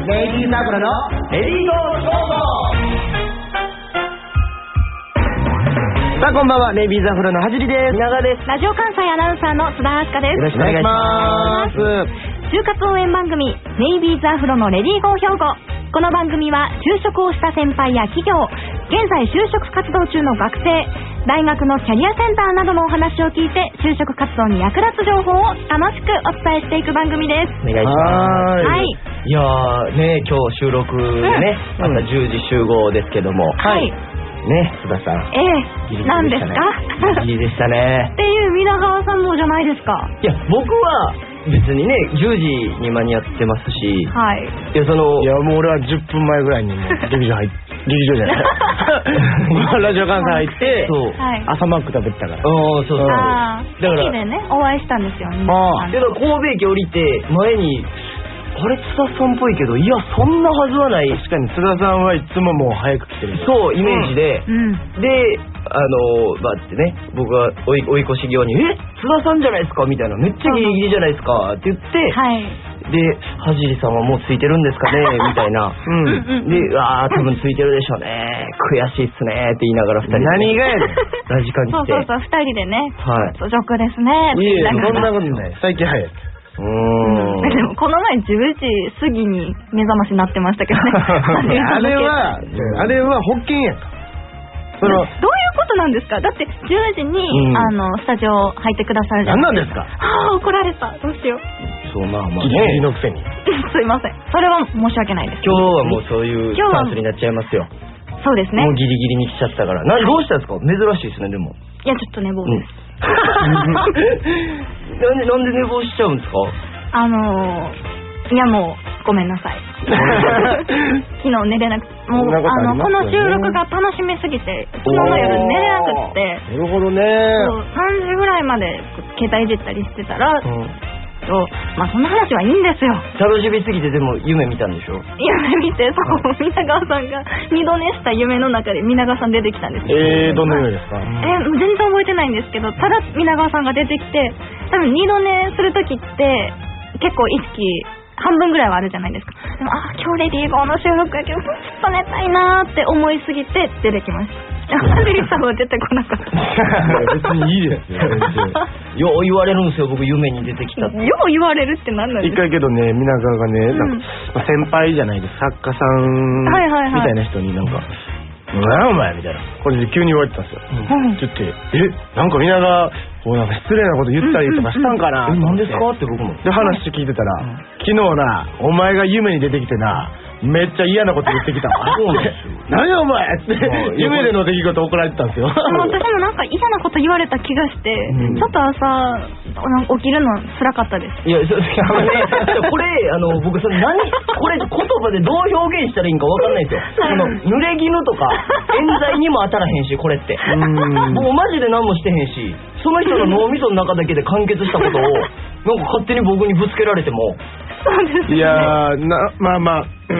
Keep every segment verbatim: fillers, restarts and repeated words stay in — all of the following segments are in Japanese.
ネイビーザブロのレディーゴーショーゴ。さあこんばんは、ネイビーザフロのはじりです。 皆川です。 ラジオ関西アナウンサーの須田明日香です。 よろしくお願いします。 就活応援番組ネイビーズアフロのレディーゴー兵庫。この番組は就職をした先輩や企業、現在就職活動中の学生、大学のキャリアセンターなどのお話を聞いて就職活動に役立つ情報を楽しくお伝えしていく番組です。 お願いします。 はい。 いやーね、今日収録ね、うん、朝じゅうじ集合ですけども、 はいね、須田さん。 ええー、何ですか？ ギリギリでしたね。 っていう皆川さんもじゃないですか。 いや、僕は別にね、じゅうじに間に合ってますし、 はい。 いや、その、 いや、もう俺はじゅっぷんまえぐらいにもう劇場入って、劇場じゃない。ラジオ関西入って、 そう。 朝マック食べてたから。 おー、そうそう。 あー、だから。でね、お会いしたんですよね。 ああ。けど、神戸駅降りて、前に、あれ津田さんっぽいけど、いやそんなはずはない。 確かに津田さんはいつももう早く来てる。 そうイメージで、 うん、 であのバってね、僕が追い追い越し際にえ津田さんじゃないですかみたいな、めっちゃギリギリじゃないですかって言って、 はい、 ではじりさんはもうついてるんですかねみたいな、うん、でああ多分ついてるでしょうね、悔しいっすねって言いながらふたりで、 何がやねんラジカン来て、 そうそうそうふたりでね、 はい、 粗食ですねって言いながら、いやそんなことない、最近早い。 うーん、 でもこの前じゅうじ過ぎに目覚ましになってましたけどね。 あれはあれは保険やんか。 そのどういうことなんですか？だってじゅうじに、うん、あのスタジオ入ってくださるじゃないですか。 何なんですか？ はあ、怒られた、どうしよう。 そうまあまあギリギリのくせにすいません、それは申し訳ないです。 今日はもうそういうスタンスになっちゃいますよ。 そうですね、 もうギリギリに来ちゃったから。などうしたんですか？珍しいですね。でもいやちょっと寝坊です、 うん、なんでなんで寝坊しちゃうんですか？ あのー、いやもうごめんなさい。昨日寝れなくて、もう あ, あのこの収録が楽しみすぎて昨日の夜寝れなくて、 なるほどね。 さんじぐらいまで携帯いじったりしてたら、うん、とまあそんな話はいいんですよ。 楽しみすぎて。でも夢見たんでしょ？ 夢見て、そう、皆川さんが二度寝した夢の中で皆川さん出てきたんですよ。 えー、どんな夢ですか？ えー、全然覚えてないんですけど、ただ皆川さんが出てきて、多分二度寝するときって結構意識半分ぐらいはあるじゃないですか。でもあ今日レディーゴーの収録やけどずっと寝たいなーって思いすぎて出てきました。ハリーさんは出てこなかった。 別にいいですよ。 よう言われるんですよ、僕夢に出てきたって。 よう言われるって何なんですか？ 一回けどね、皆川がね、なんか、うん、先輩じゃないです、作家さんみたいな人になんか、なんやお前みたいな、これで急に言われてたんですよ。うん、って言って、え、なんか皆川こうなんか失礼なこと言ったりとかしたんかな、 うんうんうん、え、何ですかって僕もで話聞いてたら、うん、昨日なお前が夢に出てきてなめっちゃ嫌なこと言ってきたわ。そうなんですよ。何やお前って夢での出来事怒られてたんですよ。 私もなんか嫌なこと言われた気がして、うん、ちょっと朝起きるの辛かったです。 いや、そこれあの僕それ何これ言葉でどう表現したらいいんか分かんないんですよ。あの濡れ衣とか冤罪にも当たらへんし、これってもうマジで何もしてへんし、その人の脳みその中だけで完結したことをなんか勝手に僕にぶつけられても。 そうですね。 いやーな、まあまあ、うん、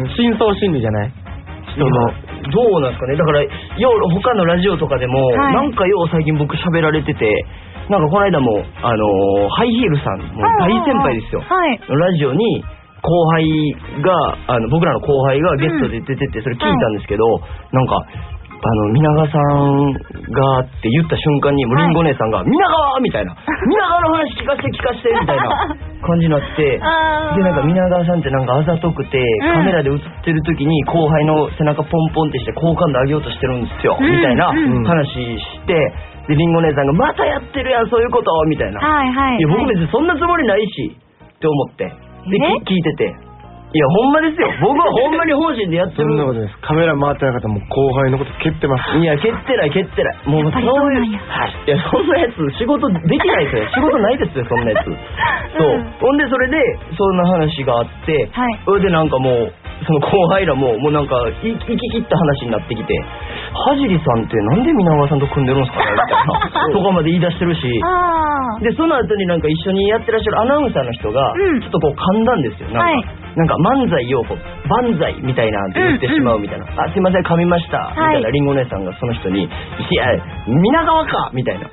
深層心理じゃない人の。 どうなんですかね。だからよう他のラジオとかでも、はい、なんかよう最近僕喋られてて、なんかこの間もあのー、ハイヒールさんもう大先輩ですよ、 はい、 ラジオに後輩があの僕らの後輩がゲストで出てて、それ聞いたんですけど、はい、なんかあの皆川さんがって言った瞬間にもうリンゴ姉さんが、はい、皆川みたいな皆川の話聞かせて聞かせてみたいな感じになってでなんか皆川さんってなんかあざとくて、うん、カメラで映ってる時に後輩の背中ポンポンってして好感度上げようとしてるんですよ、うん、みたいな話してでリンゴ姉さんがまたやってるやんそういうことみたいな、 はいはいはい、 いや僕別にそんなつもりないしって思ってで聞いてて、いやほんまですよ、僕はほんまに本心でやってる。 そんなことです。カメラ回ってなかったらもう後輩のこと蹴ってます。 いや蹴ってない蹴ってない、もうそういう、いやそんなやつ仕事できないですよ仕事ないですよそんなやつそう、うん、ほんでそれでそんな話があって、はい、それでなんかもうその後輩らももうなんか行き切った話になってきて、はじりさんってなんで皆川さんと組んでるんですかねみたいなとかまで言い出してるし、でその後になんか一緒にやってらっしゃるアナウンサーの人がちょっとこう噛んだんですよ、なんか、はい、なんか漫才をこう万歳みたいなんて言ってしまうみたいな、うんうん、あすいません噛みました、はい、みたいなリンゴ姉さんがその人にいや皆川かみたいな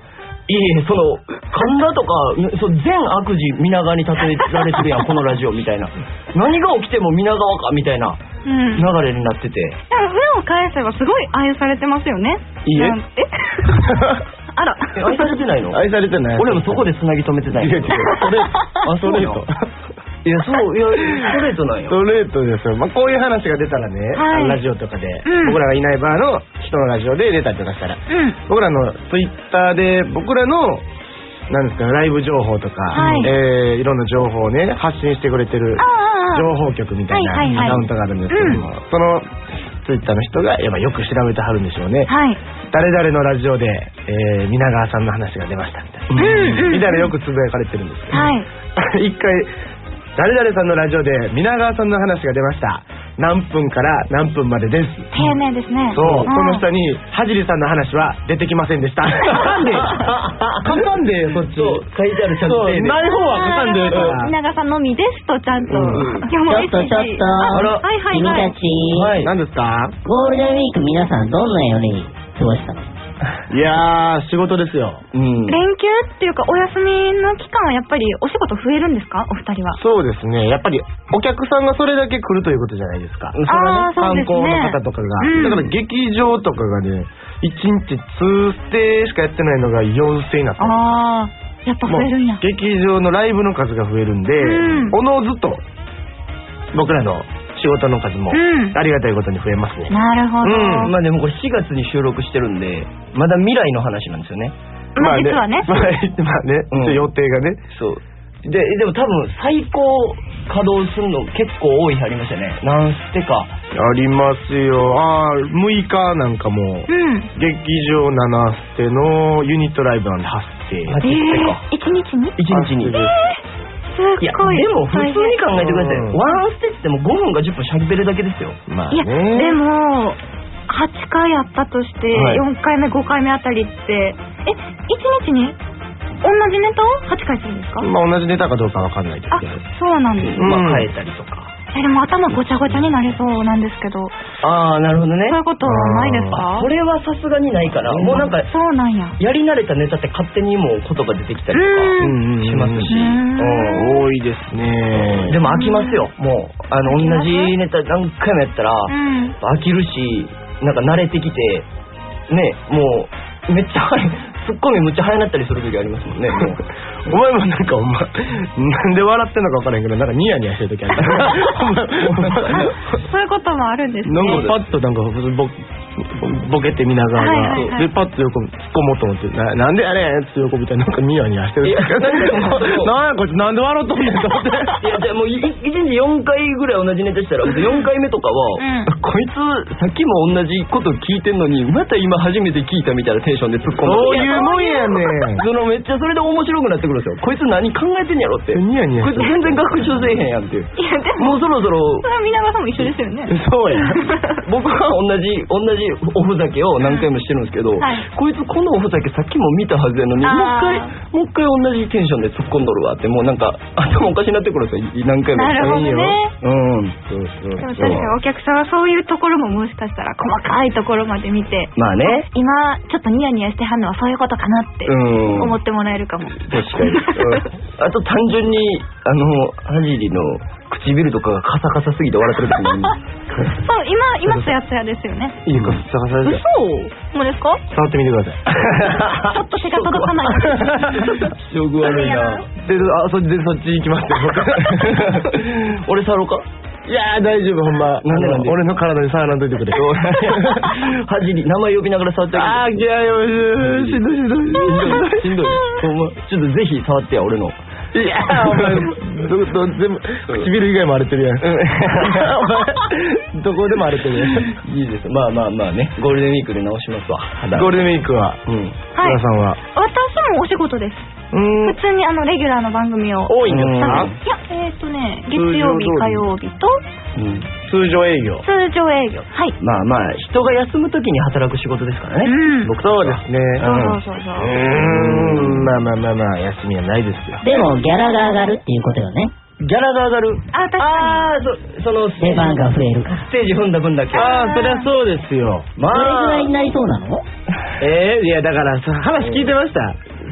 いえ、その神田とかそ全悪事皆川に例えられてるやんこのラジオみたいな。何が起きても皆川かみたいな流れになってて、うん、 裏を返せばすごい愛されてますよね。 いいええあら愛されてないの？ 愛されてない。 俺もそこでつなぎ止めてない。いや違う、 それあそれといや、そう、いや、ストレートなんよ。 ストレートですよ。まあ、こういう話が出たらね、はい、ラジオとかで、うん、僕らがいないバーの人のラジオで出たりとかしたら、うん、僕らのツイッターで、僕らの、なんですか、ライブ情報とか、はい、えー、いろんな情報をね、発信してくれてる情報局みたいなアカウントがあるんですけども、はいはいはい、そのツイッターの人が、やっぱよく調べてはるんでしょうね。はい、誰々のラジオで、えー、皆川さんの話が出ましたみたいな。うんうん、みたいなよくつぶやかれてるんですけど、はい、一回、誰々さんのラジオで皆川さんの話が出ました。何分から何分までです。 丁寧ですね。 そう、その下にはじりさんの話は出てきませんでした。書かんで、書かんでそっち。 そう書いてあるちゃんと。 ない方は書かんで。 皆川さんのみですとちゃんと。 ちょっとちょっと。 はいはい君たち。 何ですか？ ゴールデンウィーク皆さんどんなように過ごしたの？ いやー仕事ですよ、 うん、連休っていうかお休みの期間はやっぱりお仕事増えるんですかお二人は？ そうですね、やっぱりお客さんがそれだけ来るということじゃないですか。それはね、観光の方とかが、うん、だから劇場とかがねいちにちにステしかやってないのがよんステになったんです。 あーやっぱ増えるんや。 劇場のライブの数が増えるんで、うん、おのずと僕らの仕事の数もありがたいことに増えますね。 なるほど、 うん、まあでもこれしがつに収録してるんでまだ未来の話なんですよね。 まあ実はね、 まあね、うん、予定がね。 そうで、でも多分最高稼働するの結構多い日ありましたね。何ステかありますよ。ああむいかなんかも、うん、劇場ななステのユニットライブなんではちステ。 はちステか。 いちにちにいちにちに。えーいやでも普通に考えてください、うん、ワンステってもごふんかじゅっぷんしゃべるだけですよ。 まあね、 いやでもはちかいやったとして、はい、よんかいめごかいめあたりってえいちにちに同じネタをはちかいするんですか？ まあ同じネタかどうかわかんないですけど。 あ、そうなんです、 うん、まあ変えたりとか。 えでも頭ごちゃごちゃになりそうなんですけど。 ああなるほどね。 そういうことはないですか？ それはさすがにないから、もうなんかそうなんや。 やり慣れたネタって勝手にもう言葉出てきたりとかしますし、 多いですね。 でも飽きますよ。もうあの同じネタ何回もやったら飽きるし、なんか慣れてきてね、もうめっちゃツッコミむっちゃ早なったりする時ありますもんね。もうお前もなんかお前なんで笑ってんのか分からへんけどなんかニヤニヤしてる時ある。 そういうこともあるんですね。 なんかパッとなんかボボケてみながら、はいはいはい、でパッと横突っ込もうと思ってななんでやねんって横みたいななんかニヤニヤしてる。なんやこいつなんで笑っとんねんと思って。 いやじゃあもういちにちよんかいぐらい同じネタしたらよんかいめとかは、うん、こいつさっきも同じこと聞いてんのにまた今初めて聞いたみたいなテンションで突っ込んで。 そういうもんやねん。 そのめっちゃそれで面白くなってくるんですよ。こいつ何考えてんやろって。 ニヤニヤこいつ全然学習せえへんやんっていう。いやでももうそろそろ。 それは皆川さんも一緒ですよね。 そうや。 僕は同じ同じおふざけを何回もしてるんですけど、はい、こいつこのおふざけさっきも見たはずやのにもう一回もう一回同じテンションで突っ込んどるわってもうなんか頭おかしになってくるんですよ。何回も。 なるほどね。 うん。 そうそう。でも確かにお客さんはそういうところももしかしたら細かいところまで見て、 まあね。 今ちょっとニヤニヤしてはんのはそういうことかなって思ってもらえるかも。 確かに。あと単純にあのはじりの唇とかがカサカサすぎて笑ってる時にそう今今つやつやですよね。 いいかカサカサです。 嘘？もうですか？ 触ってみてください。 ちょっと手が届かない。 食悪いな。 であそっちでそっち行きますよ。 俺触ろうか？ いやー大丈夫ほんま。 なんでなんで？ 俺の体に触らんといてくれ。 はじり名前呼びながら触ってあげる。あーいやいやしんどいしんどいしんどい。ほんまちょっとぜひ触ってや俺の。 いやーお前どど全部唇以外も荒れてるやん。どこでも荒れてるやん。 いいです。まあまあまあね。ゴールデンウィークで直しますわ。 ゴールデンウィークは。うん。皆さんは。 私もお仕事です。普通にあのレギュラーの番組を多いんですか？ いやえっとね月曜日火曜日と通常営業。 通常営業。はい。 まあまあ人が休むときに働く仕事ですからね。 僕そうですね。 そうそうそうそう。 うん。まあまあまあまあ休みはないですよ。 でもギャラが上がるっていうことよね。 ギャラが上がる。 あ、確かに。 ああ、そ、その出番が増えるから。 ステージ踏んだ分だけ。 ああ、そりゃそうですよ。 まあ。どれぐらいになりそうなの？ えー、いやだから話聞いてました。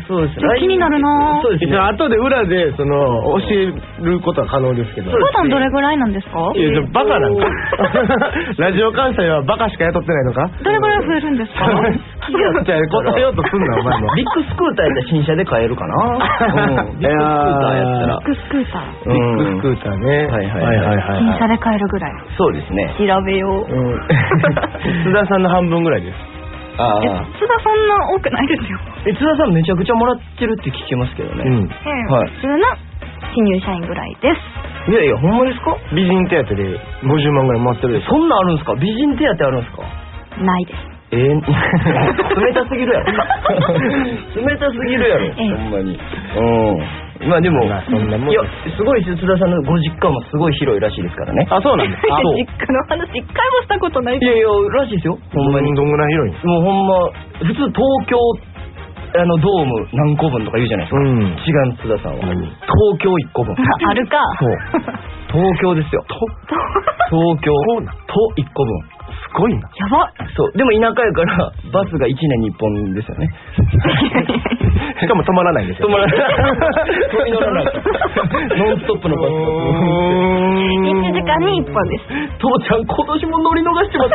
そうです。 気になるな。 そうですね。後で裏でその教えることは可能ですけど。 普段どれぐらいなんですか？ いやバカなんか。ラジオ関西はバカしか雇ってないのか？ どれぐらい増えるんですか？ じゃあ答えようとすんなお前も。 ビッグスクーターやったら新車で買えるかな。ビッグスクーターやったら。 ビッグスクーター。 ビッグスクーターね。 はいはいはいはい。 新車で買えるぐらい。 そうですね。 調べよう。 津田さんの半分ぐらいです。 ああ。津田そんな多くないですよ。 え、津田さんめちゃくちゃもらってるって聞きますけどね。うん。 はい。普通な新入社員ぐらいです。 いやいや、ほんまですか？ 美人手当でごじゅうまんぐらいもらってるです。 そんなんあるんですか？美人手当あるんですか？ ないです。 えー、冷たすぎるやろ。冷たすぎるやろ、ほんまに。うん。まあでも、まあ、そんなもんいや、すごい津田さんのご実家もすごい広いらしいですからね。 あ、そうなんですか。 実家の話一回もしたことない。 いやいや、らしいですよ。 ほんまにどんぐらい広いんですか？ もうほんま、普通東京、あのドーム何個分とか言うじゃないですか。うん、違う津田さんは。東京いっこぶん。 あるか。 そう。東京ですよ。東京といっこぶん。すごいな。 やば。 そう。でも田舎やからバスがいちねんにいっぽんですよね。 しかも止まらないんですよ。 止まらない。乗らない。ノンストップのバスが。 いちじかんにいっぽんです。 父ちゃん今年も乗り逃してます。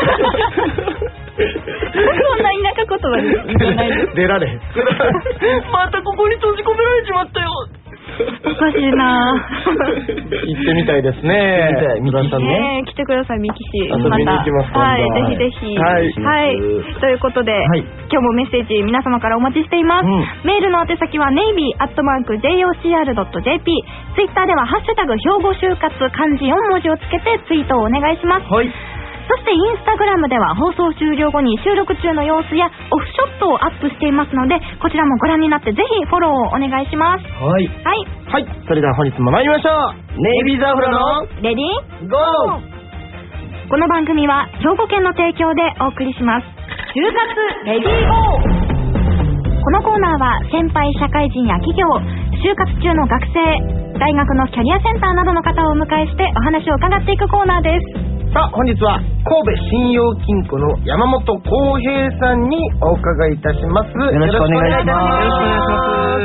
そんな田舎言葉じゃないです。 出られへん。 またここに閉じ込められちまったよ。 おかしいな。 行ってみたいですね。 見たい。さんね。 来てください、ミキシ。 遊びに行きます。 はい、ぜひぜひ。はい。ということで、今日もメッセージ皆様からお待ちしています。メールの宛先はネイビーアットマーク ジェイオーシーアールドットジェーピー。ツイッターではハッシュタグ兵庫就活漢字よんもじをつけてツイートをお願いします。はい。そしてインスタグラムでは放送終了後に収録中の様子やオフショットをアップしていますので、こちらもご覧になってぜひフォローをお願いします。 はい。 はい。 はい。それでは本日も参りましょう。 ネイビーザフロのレディーゴー。 この番組は兵庫県の提供でお送りします。就活レディーゴー。このコーナーは先輩社会人や企業、就活中の学生、大学のキャリアセンターなどの方をお迎えしてお話を伺っていくコーナーです。 さあ本日は神戸信用金庫の山本浩平さんにお伺いいたします。よろしくお願いします。 よろしくお願いします。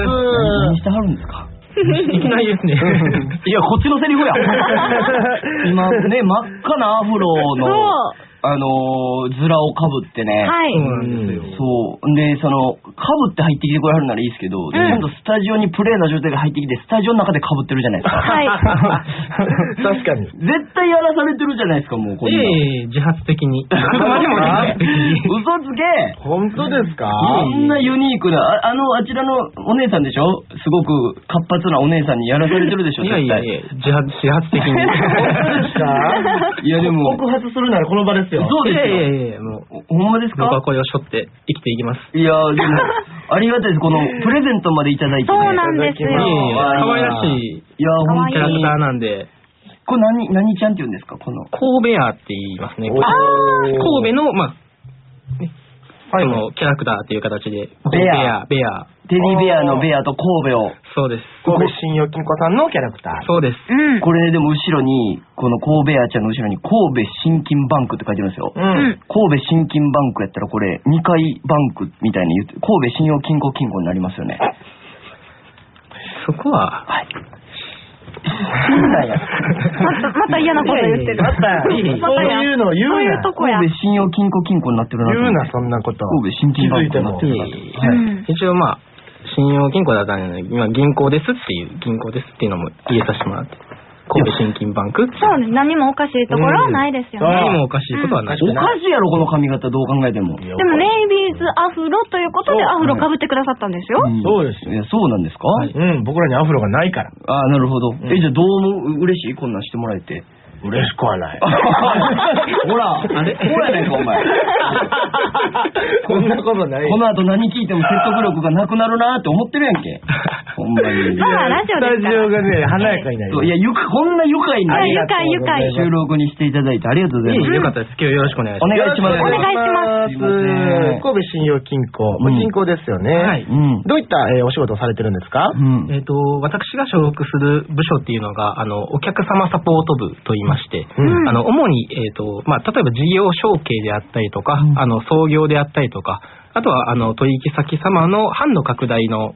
何してはるんですか？ いきなりですね。 いやこっちのセリフや。今ね真っ赤なアフロのあのー、ズラをかぶってね。 はい。 そう。で、その、かぶって入ってきてくれはるならいいですけど、うん、ちゃんとスタジオにプレーな状態で入ってきて、スタジオの中でかぶってるじゃないですか。 はい。 確かに。 絶対やらされてるじゃないですか、もうこれ。 ええ、自発的に。 嘘つけ。 本当ですか？ こんなユニークな、あ, あの、あちらのお姉さんでしょ？すごく活発なお姉さんにやらされてるでしょ、 いやいやいや、自発、自発的に。本当ですか？いやでも。告発するならこの場です。 そうですよ。 いやいやいや、もう、 ほんまですか？ 僕はこれを背負って生きていきます。 いやー、でも、ありがたいです。この、プレゼントまでいただいて、ね。 そうなんですよ。 かわいらしい。いや、ほんとキャラクターなんで。 これ何、何ちゃんって言うんですか？この。 神戸屋って言いますね。神戸の、まあ、ね、そのキャラクターっていう形で。 ベア。 ベア。 テディベアのベアと神戸を。 そうです。神戸信用金庫さんのキャラクター。そうです。 うん、 これでも後ろに、この神戸アちゃんの後ろに神戸信金バンクって書いてるんですよ。うん、神戸信金バンクやったらこれにかいバンクみたいに言って、神戸信用金庫金庫になりますよね。 そこは、はい。 また、また嫌なこと言ってる。 また、そういうの言うな。 神戸信用金庫金庫になってるな。 言うな、そんなこと。 神戸信金バンクになってるな。 一応まあ、信用金庫だったので、今銀行ですっていう、銀行ですっていうのも入れさせてもらって。神戸信金バンク。 そうね、何もおかしいところはないですよね。 何もおかしいことはない。 おかしいやろ、この髪型どう考えても。 でも、ネイビーズアフロということでアフロ被ってくださったんですよ。 そうですよ。そうなんですか？ うん、僕らにアフロがないから。 ああ、なるほど。え、じゃあどうも嬉しい？こんなんしてもらえて。 嬉しくはない。 ほら、あれほらやないか、お前。 こんなことない。 この後何聞いても説得力がなくなるなーって思ってるやんけ。ほんまに。 まあ、ラジオですから。 スタジオがね、華やかになります。 いや、ゆか、こんな愉快な。 愉快、愉快。 収録にしていただいてありがとうございます。 よかったです。今日よろしくお願いします。 お願いします。 お願いします。 神戸信用金庫。銀行ですよね。はい。どういったお仕事をされてるんですか？えっと、私が所属する部署っていうのが、あの、お客様サポート部と言いまして、あの、主に、えっと、まあ、例えば事業承継であったりとか、あの、創業であったりとか、あとは、あの、取引先様の販路拡大の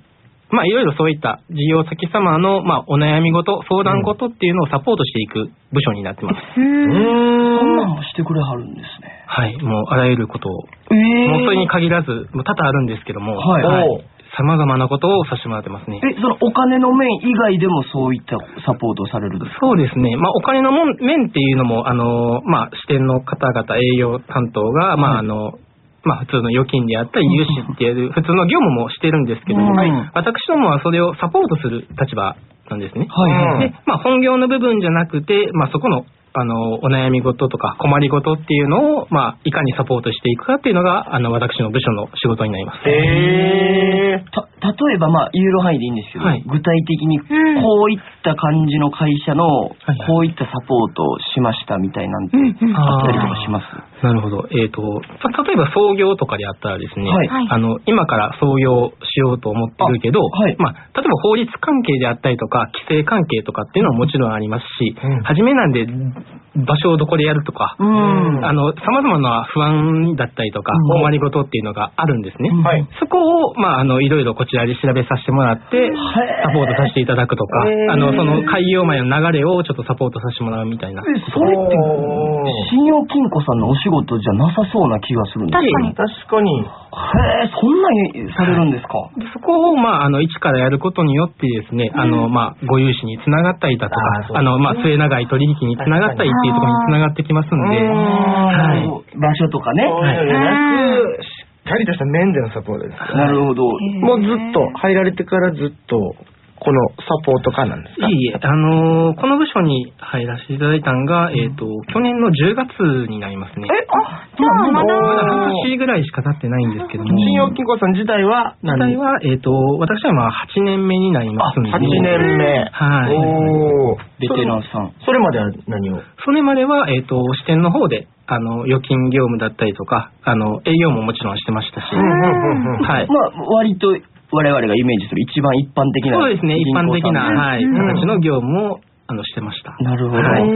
まあいろいろそういった事業先様のまあお悩み事、相談事っていうのをサポートしていく部署になってます。 うーん。そんなんもしてくれはるんですね。 はい、もうあらゆることを、えー、もうそれに限らずもう多々あるんですけども、はい、はい、様々なことをさせてもらってますね。 え、そのお金の面以外でもそういったサポートをされるんですか？ そうですね。まあお金の面っていうのもあのまあ支店の方々営業担当が、まああの、はい、まあ普通の預金であったり融資っていう普通の業務もしてるんですけども、はい、私どもはそれをサポートする立場なんですね。はい、で、まあ本業の部分じゃなくて、まあそこのあのお悩み事とか困り事っていうのを、まあ、いかにサポートしていくかっていうのがあの私の部署の仕事になります。 へー。た例えば、まあ、言える範囲でいいんですけど、はい、具体的にこういった感じの会社のこういったサポートをしましたみたいなんてあったりとかします？ なるほど。えーと、例えば創業とかであったらですね、はい、あの今から創業しようと思ってるけど、はい、まあ、例えば法律関係であったりとか規制関係とかっていうのはもちろんありますし、うん、初めなんで場所をどこでやるとか、うん、あの様々な不安だったりとか、うん、困りごとっていうのがあるんですね。はい、そこをまああのいろいろこちらで調べさせてもらってサポートさせていただくとか、あのその開業前の流れをちょっとサポートさせてもらうみたいな。 それって信用金庫さんのお仕事じゃなさそうな気がするんですよ。 確かに。 へえ、そんなにされるんですか？ でそこをまああの一からやることによってですね、あのまあご融資につながったりだとか、あのまあ末永い取引につながったりっていうところにつながってきますんで、 はい、場所とかね。はい。 しっかりとした面でのサポートです。 なるほど。 もうずっと入られてからずっとこのサポート課なんですか？ いいえ、あのー、この部署に入らせていただいたのが、えっと、去年のじゅうがつになりますね。 え、あ、じゃあまだ半年ぐらいしか経ってないんですけども。 信用金庫さん自体は自体は、えっと、私はまあはちねんめになりますんで。 はちねんめ。 はい。 おー。 ベテランさん。 それまでは何を？ それまでは、えっと、支店の方で、あの、預金業務だったりとか、あの、営業ももちろんしてましたし。 はい。まあ、割と、我々がイメージする一番一般的な、 そうですね、一般的な、はい、形の業務をあのしてました。 なるほど。 はい、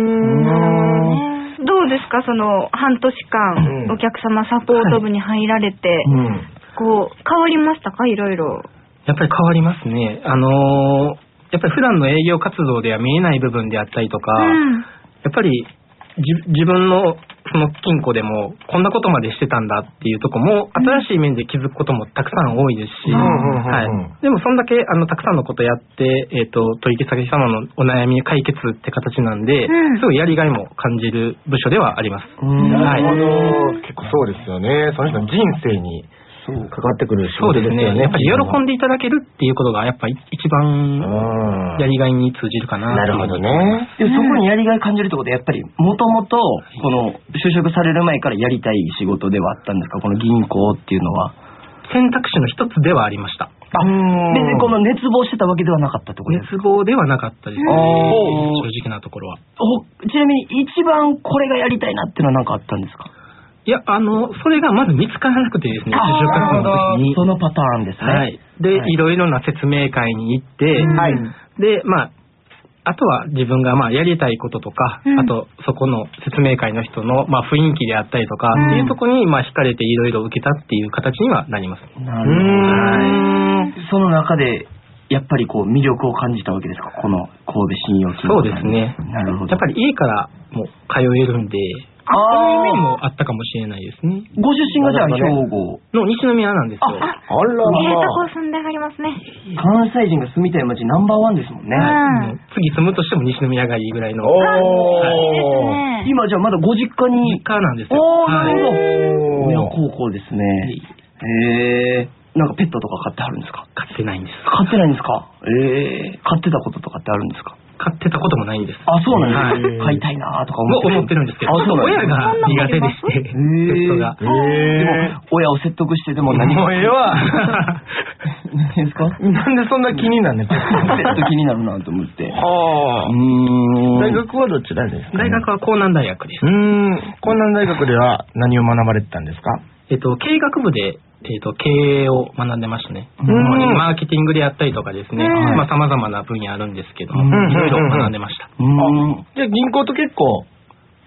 どうですか、その半年間、うん、お客様サポート部に入られて、はい、うん、こう変わりましたか、いろいろ？ やっぱり変わりますね。あのー、やっぱり普段の営業活動では見えない部分であったりとか、うん、やっぱり自分のその金庫でもこんなことまでしてたんだっていうとこも新しい面で気づくこともたくさん多いですし、はい、でもそんだけあのたくさんのことやって、えーと、取引先様のお悩み解決って形なんで、うん、すごいやりがいも感じる部署ではあります。 なるほど、結構そうですよね。その人の人生にかかってくる仕事ですよね。 そうですね。やっぱり喜んでいただけるっていうことがやっぱり一番やりがいに通じるかな。 なるほどね。 でそこにやりがい感じるってことはやっぱりもともとこの就職される前からやりたい仕事ではあったんですか、この銀行っていうのは？ 選択肢の一つではありました。 あ、別にこの熱望してたわけではなかったってことですか？ 熱望ではなかったです、ね、正直なところは。 お、ちなみに一番これがやりたいなっていうのは何かあったんですか？ いや、あの、それがまず見つからなくてですね、就職活動の時に。 そのパターンですね。 はい。で、はい、いろいろな説明会に行って、はい、で、まあ、あとは自分がまあやりたいこととか、うん、あとそこの説明会の人のまあ雰囲気であったりとか、うん、っていうところにまあ惹かれていろいろ受けたっていう形にはなります。 なるほど。はい。その中で、やっぱりこう魅力を感じたわけですか、この神戸信用金庫。 そうですね。 なるほど。 やっぱり家からも通えるんで、そういう意味もあったかもしれないですね。 ご出身がじゃあ兵庫の西宮なんですよ。 あ、あらら。ええとこ住んではりますね。 関西人が住みたい街ナンバーワンですもんね。 うん、次住むとしても西宮がいいぐらいの。 おー。今じゃあまだご実家に。 実家なんですよ。 おー、なるほど。親孝行ですね。へえ。なんかペットとか飼ってはるんですか？ 飼ってないんです。 飼ってないんですか？ええ。飼ってたこととかってあるんですか？ 飼ってたこともないんです。 あ、そうなんですか。飼いたいなとか思って思ってるんですけど、親が苦手でして、ペットが。 でも親を説得してでも何も。 もうええわ。 何ですか？ なんでそんな気になるね。 ペット気になるなと思って。 はあ。うーん。大学はどちらですか？ 大学は江南大学です。 うーん。江南大学では何を学ばれてたんですか？ えっと経営学部で。えーと、経営を学んでましたね。うん、マーケティングでやったりとかですね、うん、まあ様々な分野あるんですけども、いろいろ学んでました。 うん、じゃあ銀行と結構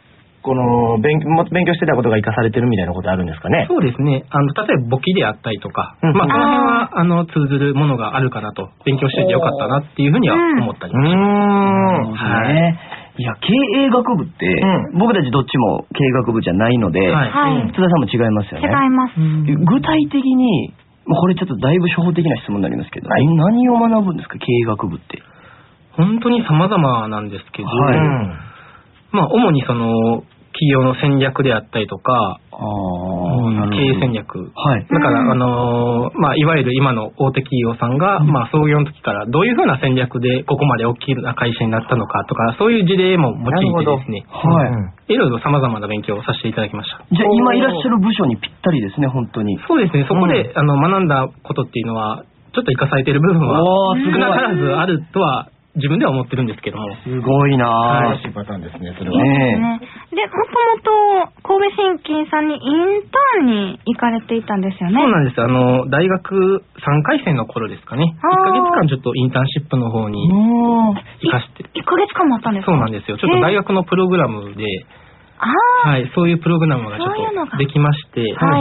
この勉強、勉強してたことが生かされてるみたいなことあるんですかね。 そうですね。あの例えば簿記であったりとか、うん、まあこの辺はあの通ずるものがあるかなと、勉強しててよかったなっていうふうには思ったりもします。うん、 はい。いや、経営学部って、うん、僕たちどっちも経営学部じゃないので、はい、津田さんも違いますよね。 違います。 具体的に、これちょっとだいぶ初歩的な質問になりますけど、はい、何を学ぶんですか、経営学部って。 本当に様々なんですけど、はい、まあ主にその企業の戦略であったりとか、あ経営戦略、はい、だから、あのーまあ、いわゆる今の大手企業さんが、うんまあ、創業の時からどういうふうな戦略でここまで大きな会社になったのかとか、そういう事例も用いてですね、はい、いろいろ様々な勉強をさせていただきました。 じゃあ今いらっしゃる部署にぴったりですね、本当に。 そうですね、そこで、うん、あの学んだことっていうのはちょっと生かされている部分は少なからずあるとは自分では思ってるんですけども。 すごいなぁ。 素晴らしいパターンですね、それは。 ね、で、もともと神戸新金さんにインターンに行かれていたんですよね。 そうなんです。あの、大学さんかい生の頃ですかね。いっかげつかんちょっとインターンシップの方に行かして。 いっかげつかんもあったんですか？ そうなんですよ。ちょっと大学のプログラムで、はい、そういうプログラムがちょっとできまして、はい、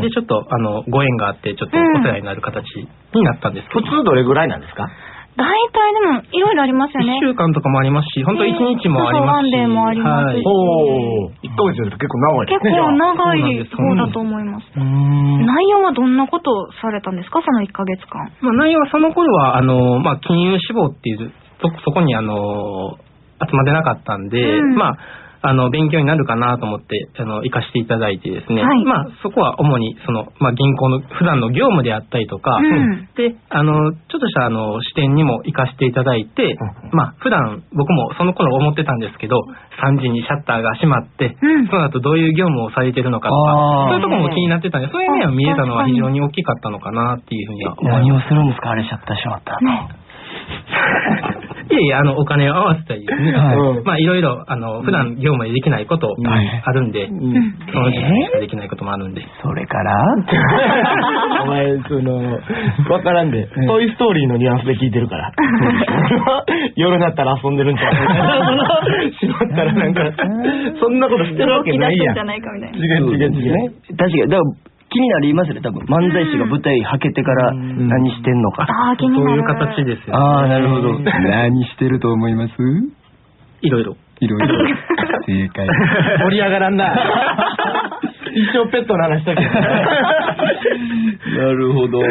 で、ちょっとあの、ご縁があって、ちょっとお世話になる形になったんですけど、 うん、普通どれぐらいなんですか？ 大体でもいろいろありますよね。 いっしゅうかんとかもありますし、本当いちにちもありますし、 ワンデーもありますし、 おー、いっかげつで結構長いですね。 結構長い方だと思います。うん、内容はどんなことをされたんですか、そのいっかげつかん。 まあ、内容はその頃はあの、まあ、金融志望っていうそそこにあの集まってなかったんで、うん、まああの勉強になるかなと思ってあの行かせていただいてですね、はい、まあそこは主にその、まあ、銀行の普段の業務であったりとか、うん、であのちょっとしたあの視点にも行かせていただいて、うん、まあ普段僕もその頃思ってたんですけど、さんじにシャッターが閉まって、うん、その後どういう業務をされてるのかとか、そういうところも気になってたんで、そういう面を見えたのは非常に大きかったのかなっていうふうには思います。 何をするんですか、あれシャッター閉まった後、ねいやいや、あの、お金を合わせたりですね。はい、まあ、いろいろ、あの、普段業務でできないことあるんで、うん、その時期しかできないこともあるんで。 それからお前、その、わからんで、トイストーリーのニュアンスで聞いてるから。夜になったら遊んでるんちゃうしまったらなんか、そんなことしてるわけないやん。違う違う違う。 確かに、だから、気になりますね、多分。漫才師が舞台はけてから何してんのか。 ああ、気になる。 そういう形ですよ。 ああ、なるほど。何してると思います？ いろいろ。 いろいろ。正解。 盛り上がらんな。一生ペットの話したけど。 なるほど。お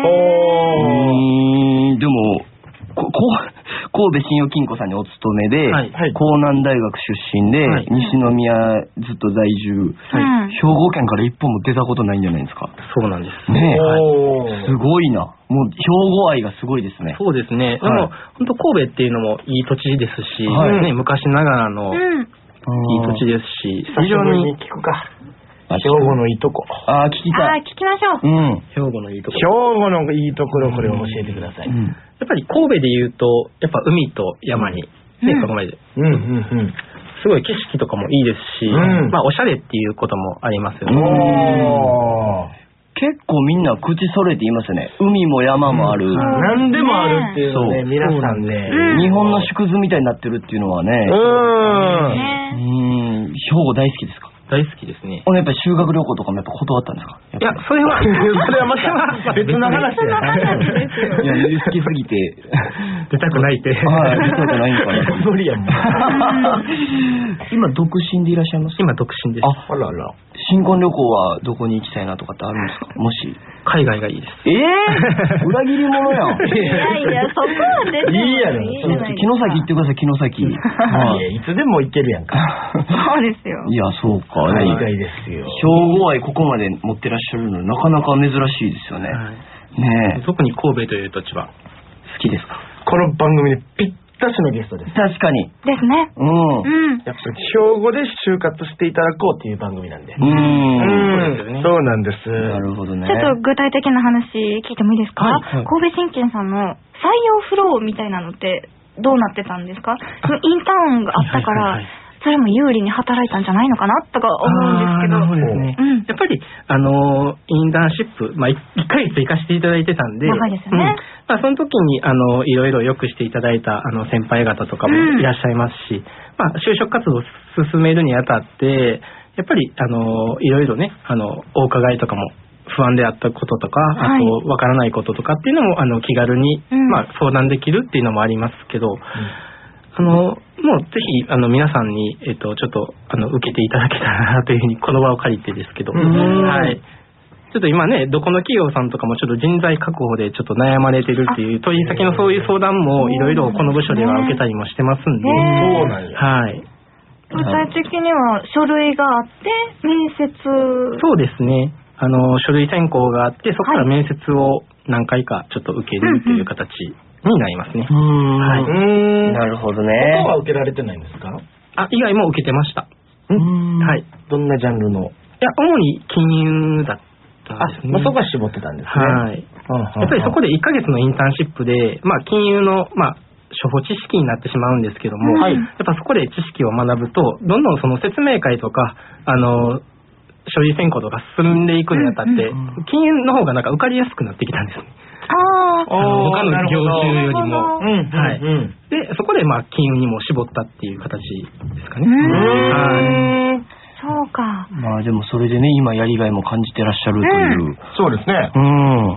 ー。でも、こ、こ、神戸信用金庫さんにお勤めで、はい、江南大学出身で、はい、西宮ずっと在住、はい、兵庫県から一本も出たことないんじゃないですか。 そうなんです。 ねえ、はい、すごいな。もう兵庫愛がすごいですね。 そうですね。でも、はい、本当神戸っていうのもいい土地ですし、はいね、昔ながらのいい土地ですし、 非常に聞くか。兵庫のいいとこ。 ああ、聞きたい。 ああ、聞きましょう。 うん。兵庫のいいとこ。 兵庫のいいところ、これを教えてください。うん、 やっぱり神戸で言うと、やっぱ海と山に、ね、そこまで。うんうんうん。すごい景色とかもいいですし、うん、まあおしゃれっていうこともありますよね。 おー。結構みんな口揃えて言いますね。海も山もある。うん、 何でもあるっていうのね、皆さんね、 うん。日本の縮図みたいになってるっていうのはね。うん。うん。兵庫大好きですか？ 大好きですね。 俺やっぱり修学旅行とかもやっぱ断ったんですか？ いや、それは、それはまた別の話やな。 いや、好きすぎて。 出たくないって。 はい、出たくないんかな。 無理やもん。 今、独身でいらっしゃいます？ 今、独身です。 あ、あらら。新婚旅行はどこに行きたいなとかってあるんですか？もし。 海外がいいです。 ええー、裏切り者やん。 いやいや、そこは出てもいいやろ。 城崎行ってください、城崎。いや、いつでも行けるやんか。 そうですよ。 いや、そうか。 海外ですよ。 兵庫愛ここまで持ってらっしゃるのなかなか珍しいですよね。はい、ねえ。 特に神戸という土地は好きですか？ この番組でぴったしのゲストです。 確かに。 ですね。 うん。 うん。 やっぱ兵庫で就活していただこうっていう番組なんで。うん。うん。そうなんです。 なるほどね。 ちょっと具体的な話聞いてもいいですか？はいはい、神戸新金さんの採用フローみたいなのってどうなってたんですか？そのインターンがあったから、 それも有利に働いたんじゃないのかなとか思うんですけど。 そうですね、うん、やっぱりあのインターンシップ、まあ、いっかげつ行かせていただいてたんで、 長いですよね、 うん、まあ、その時にあのいろいろよくしていただいたあの先輩方とかもいらっしゃいますし、うん、まあ、就職活動を進めるにあたってやっぱりあのいろいろねあのお伺いとかも不安であったこととか、あとわからないこととかっていうのもあの気軽に、うん、まあ、相談できるっていうのもありますけど、うん、あのもうぜひあの皆さんに、えっと、ちょっとあの受けていただけたらなというふうにこの場を借りてですけど、うん、はい、ちょっと今ねどこの企業さんとかもちょっと人材確保でちょっと悩まれてるっていう問い先のそういう相談もいろいろこの部署では受けたりもしてますんで、 そうなんや、 はい、 具体的には書類があって面接。 そうですね、あの書類選考があってそこから面接を何回かちょっと受けるという形になりますね。 うん、 はい、 うーん、なるほどね。 他は受けられてないんですか？ あ、以外も受けてました。 うん、はい。どんなジャンルの？いや、 主に金融だったんですね。 あ、まあ、そこは絞ってたんですね。 はい。やっぱりそこでいっかげつのインターンシップで、まあ、金融の、まあ、初歩知識になってしまうんですけども、はい、やっぱそこで知識を学ぶとどんどんその説明会とかあの書類選考とか進んでいくにあたって、うんうん、金融の方がなんか受かりやすくなってきたんですね。 ああ、 他の業種よりも、 うんうん、 はい、うん、でそこでまあ金融にも絞ったっていう形ですかね。はい、 そうか。 まあでもそれでね今やりがいも感じてらっしゃるという、うん、 そうですね。 うん。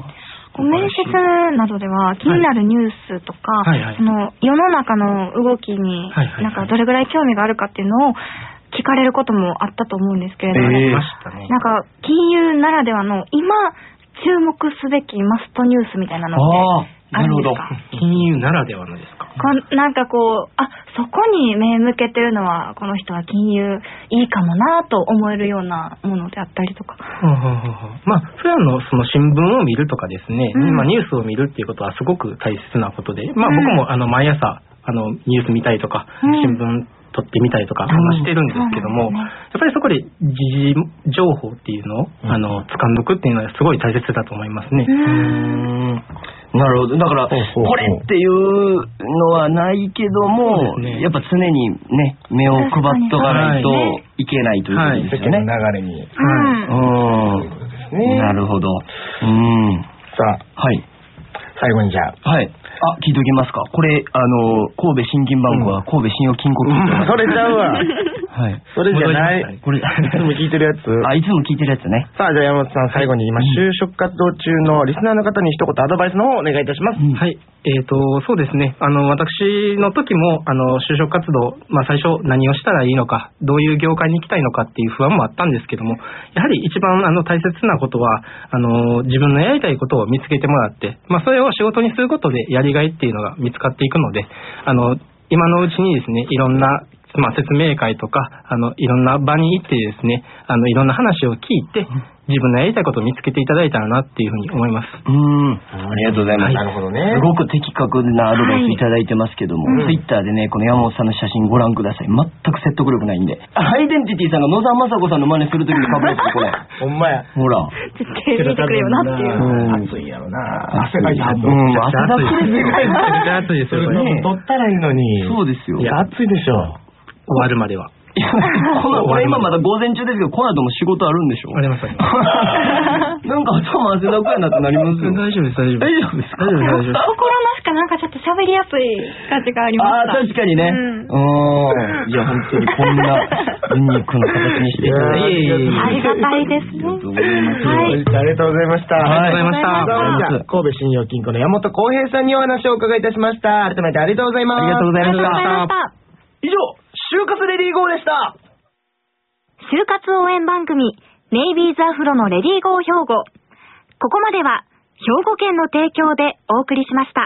面接などでは気になるニュースとか、はいはいはい、その世の中の動きになんかどれぐらい興味があるかっていうのを聞かれることもあったと思うんですけれども、えー、なんか金融ならではの今注目すべきマストニュースみたいなのってあるんですか？ 金融ならではのですか？ こなんかこう、あ、そこに目向けてるのはこの人は金融いいかもなと思えるようなものであったりとか。 はははまあ普段のその新聞を見るとかですね、うん、まあ、ニュースを見るっていうことはすごく大切なことで、まあ僕もあの毎朝あのニュース見たりとか、うん、新聞撮ってみたりとかしてるんですけども、うん、やっぱりそこで時事情報っていうのを、うん、あの掴んどくっていうのはすごい大切だと思いますね。 うーん、なるほど。だからこれっていうのはないけども、ね、やっぱ常にね目を配っとかないといけないということですよね。 はい、流れに。 はい。うん。なるほど。うん。 さあ、はい。最後にじゃあ。 はい。あ、聞いておきますか。これ、あの、神戸信金バンクは神戸信用金庫金庫、 うん、それちゃうわ。 はい。 それじゃない。これ、いつも聞いてるやつ。 あ、いつも聞いてるやつね。 さあ、じゃあ山本さん、最後に今、就職活動中のリスナーの方に一言アドバイスの方をお願いいたします。うん、 はい。えーと、そうですね。あの、私の時も、あの、就職活動、まあ、最初何をしたらいいのか、どういう業界に行きたいのかっていう不安もあったんですけども、やはり一番、あの、大切なことは、あの、自分のやりたいことを見つけてもらって、まあ、それを仕事にすることでやりがいっていうのが見つかっていくので、あの、今のうちにですね、いろんな、まあ、説明会とか、あの、いろんな場に行ってですね、あの、いろんな話を聞いて、自分のやりたいことを見つけていただいたらなっていうふうに思います。 うーん、ありがとうございます。 なるほどね。 すごく的確なアドバイスいただいてますけども、はい、ツイッターでね、この山本さんの写真ご覧ください。全く説得力ないんで。アイデンティティさんが野沢雅子さんの真似するときにかぶれてこれ。 ほんまや。 ほら。 絶対見てくれよなっていう。 暑いやろな。汗かいてはる。 うん、汗だくですよ。 暑いですよ。 取ったらいいのに。 そうですよ。 いや、暑いでしょ。 終わるまでは。 この俺今まだ午前中ですけど、この後も仕事あるんでしょ？ あります。 なんか頭汗だくやなってなりますよ。 大丈夫です、大丈夫です。 大丈夫ですか？ 大丈夫です、大丈夫です。 心なしかなんかちょっと喋りやすい感じがありました。 ああ、確かにね。うん。いや、本当にこんなユニークな形にしていただいて。 ありがたいですね。 はい。ありがとうございました。 ありがとうございました。 神戸信用金庫の山本浩平さんにお話をお伺いいたしました。改めてありがとうございます。 ありがとうございました。 以上、就活レディーゴーでした。 就活応援番組ネイビーズアフロのレディーゴー兵庫。ここまでは兵庫県の提供でお送りしました。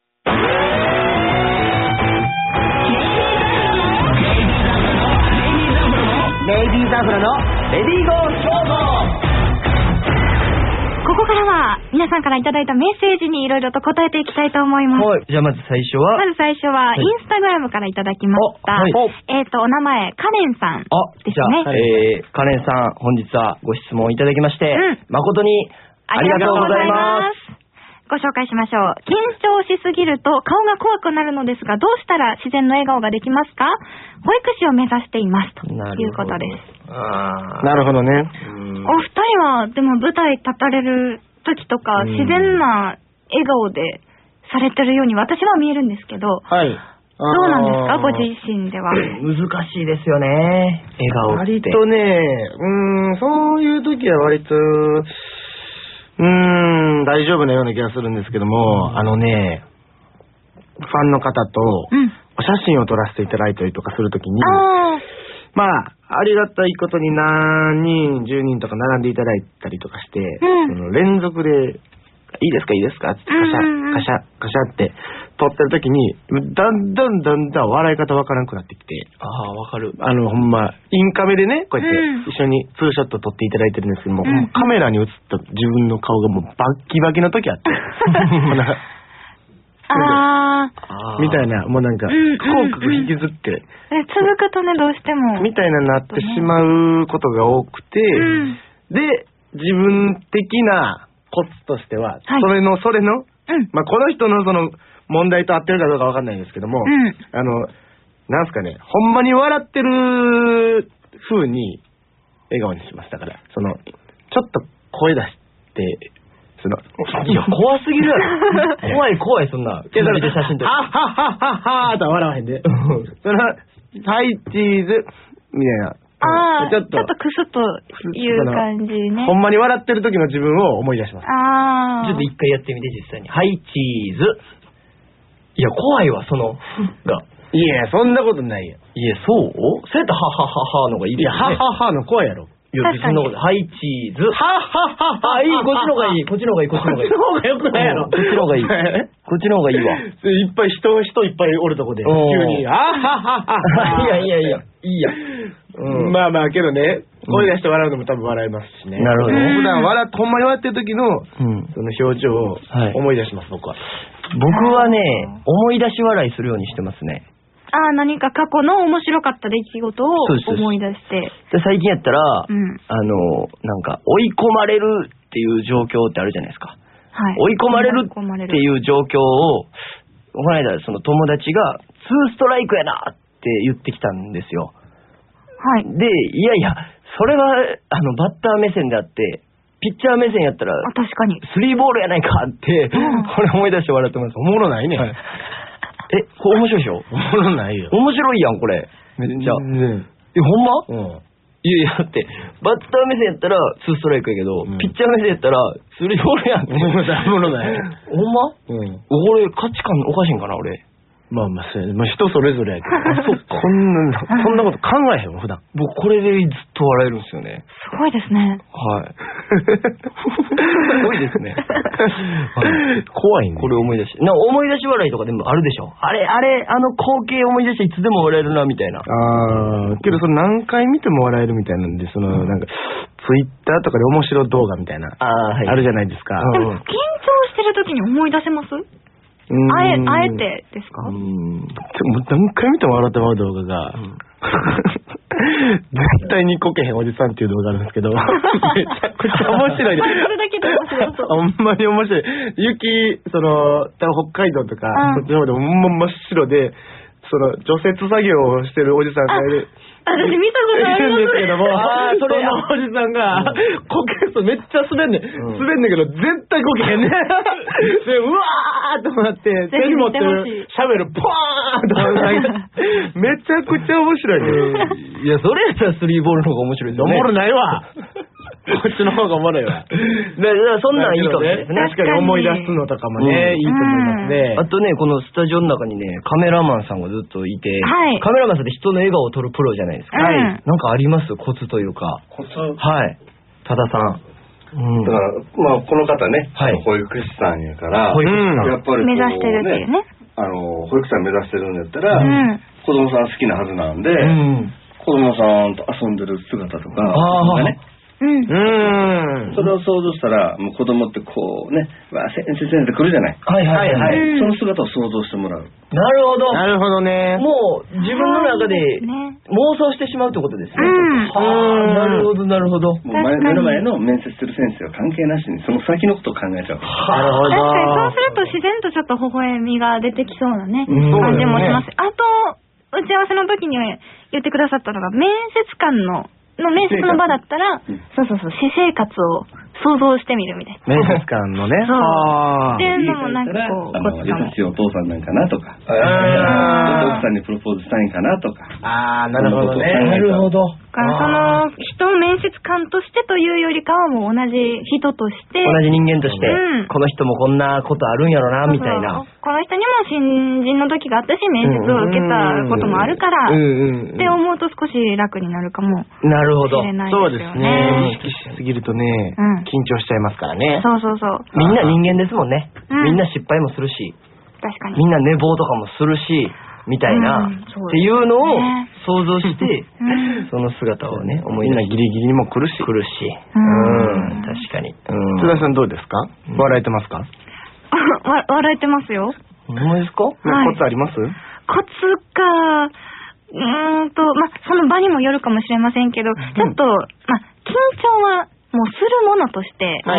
ネイビーズアフロのレディーゴー兵庫。 ここからは皆さんからいただいたメッセージにいろいろと答えていきたいと思います。 はい。じゃあまず最初はまず最初はインスタグラムからいただきました。はい、えっ、ー、とお名前カレンさんですね。 あ、じゃあ、えー、カレンさん本日はご質問いただきまして、うん、誠にありがとうございます。 ご紹介しましょう。緊張しすぎると顔が怖くなるのですが、どうしたら自然の笑顔ができますか？保育士を目指していますということです。 あなるほどね。 お二人はでも舞台立たれる時とか自然な笑顔でされてるように私は見えるんですけど、はい、どうなんですかご自身では。 難しいですよね、笑顔って。 割とね、うーん、そういう時は割とうーん大丈夫なような気がするんですけども、うん、あのねファンの方とお写真を撮らせていただいたりとかするときに、あまあありがたいことに何人じゅうにんとか並んでいただいたりとかして、うん、その連続でいいですかいいですかってカシャ、うんうん、カシャカシャって撮ってるときにだんだんだんだん笑い方わからなくなってきて、 ああわかる。 あのほんまインカメでねこうやって一緒にツーショット撮っていただいてるんですけども、うん、カメラに映った自分の顔がもうバッキバキの時あってあみたいな、もうなんか口角引きずって、 うんうんうん、続くとねどうしてもみたいななってしまうことが多くて、うん、で自分的なコツとしては、はい、それのそれの、うんまあ、この人のその問題と合ってるかどうかわかんないんですけども、うん、あのなんすかね、ほんまに笑ってる風に笑顔にしましたから、そのちょっと声出してそのいや怖すぎるやろ怖い怖いそんな手で写真撮ってはっはっはっはっはとは笑わへんでそのはいチーズみたいな、 ああちょっとクスという感じね。 ほんまに笑ってる時の自分を思い出します。 ああちょっと一回やってみて実際に。はいチーズ。いや怖いわそのがいやそんなことないよ。 いやそうそうやったらははははのがいいですよね。 いやはははの怖いやろ。 いや別にそんなことはいチーズはははは。いいこっちの方がいいこっちの方がいいこっちの方がいいこっちの方がよくないやろ。こっちの方がいいこっちの方がいいわ。 いっぱい人人いっぱいおるとこで急にあははは。 いやいやいやいいや。 うん、まあまあけどね声出して笑うのも多分笑いますしね。 なるほど。 普段笑ほんまに笑ってる時の、うん、その表情を思い出します、はい、僕は。 僕はね思い出し笑いするようにしてますね。 ああ何か過去の面白かった出来事を思い出して。 で最近やったら、うん、あのなんか追い込まれるっていう状況ってあるじゃないですか。はい、追い込まれるっていう状況をこの間その友達がツーストライクやなって言ってきたんですよ。はい、でいやいやそれはあのバッター目線であってピッチャー目線やったらあ確かにスリーボールやないかって、うん、これ思い出して笑ってます。 おもろないね、はい、 えこれ面白いでしょ。 おもろないよ。 面白いやんこれめっちゃ、ね、えほんま、うん、いやいやだってバッター目線やったらツーストライクやけど、うん、ピッチャー目線やったらスリーボールやんって。 おもろないほんま、うん、俺価値観おかしいんかな俺。 まあまあ、まあ、人それぞれやけどそっかこんなそんなこと考えへんもん普段。 僕これでずっと笑えるんですよね。 すごいですね。 はいすごいですね、はい、 怖いねこれ思い出しな思い出し笑いとかでもあるでしょ。あれあれあの光景思い出していつでも笑えるなみたいな。 ああけどその何回見ても笑えるみたいなんでその、うん、なんかツイッターとかで面白動画みたいな あ,、はい、あるじゃないですか。 でも緊張してる時に思い出せます？あえ、あえてですか？うん。 でも何回見ても笑ってもらう動画が、うん、絶対にこけへんおじさんっていう動画あるんですけどめちゃくちゃ面白いです。 それだけで面白いそう。 ほんまに面白い。雪、その、北海道とか、そっちの方でもほんま真っ白で、その除雪作業をしてるおじさんがいる。 私見たことあるんですけども、あそれのおじさんが、こけるとめっちゃ滑んねん。滑んねんけど、絶対こけへんねん。で、うわーってなって、手に持ってるシャベル、ポーンとめちゃくちゃ面白いね。 いや、それやったらスリーボールの方が面白いですよね。 おもろないわ。こっちの方がおもろいわ。 そんなんいいかもね。 確かに思い出すのとかもね、いいと思いますね。 あとね、このスタジオの中にね、カメラマンさんがずっといて、カメラマンさんって人の笑顔を撮るプロじゃないですか。はい。なんかありますコツというか。 コツ？ はい。多田さん。 うん、だから、まあ、この方ね、はい、保育士さんやから、 保育士さんやっぱり、 ね、目指してるっていうね。 あの、保育士さん目指してるんだったら、うん、子供さん好きなはずなんで、うん、子供さんと遊んでる姿とか、あね、 うん。それを想像したら、もう子供ってこうね、わ先生先生って来るじゃない。 はいはいはい。 その姿を想像してもらう。 なるほど。 なるほどね。 もう自分の中で妄想してしまうってことですね。はあ、なるほどなるほど。 もう目の前の面接する先生は関係なしにその先のことを考えちゃう。 なるほど。確かにそうすると自然とちょっと微笑みが出てきそうなね、感じもします。あと打ち合わせの時に言ってくださったのが面接官のの面接の場だったら、そうそうそう、私生活を想像してみるみたいな。 面接官のね。 そう。っていうのもなんかこう、 優しいお父さんなんかなとか、ちょっと奥さんにプロポーズしたいんかなとか。 ああ、なるほどね。 なるほど。 その人面接官としてというよりかはもう同じ人として、 同じ人間として、うん、この人もこんなことあるんやろなみたいな。 この人にも新人の時があったし面接を受けたこともあるからって思うと少し楽になるかもしれないですよね。 そうですね。意識しすぎるとね、うん、緊張しちゃいますからね。 そうそうそう。 みんな人間ですもんね。うん、みんな失敗もするし、 確かにみんな寝坊とかもするし。みたいな、うん、っていうのを想像して、うん、その姿をね思い出して、 みんなギリギリにも来るし来るし、うん、うん、確かに。 津田さんどうですか？笑えてますか？ わ笑えてますよ。 ほんまですか？ はい、 コツあります？ コツか、うーんとまあその場にもよるかもしれませんけど、うん、ちょっとまあ緊張はもうするものとして、はい、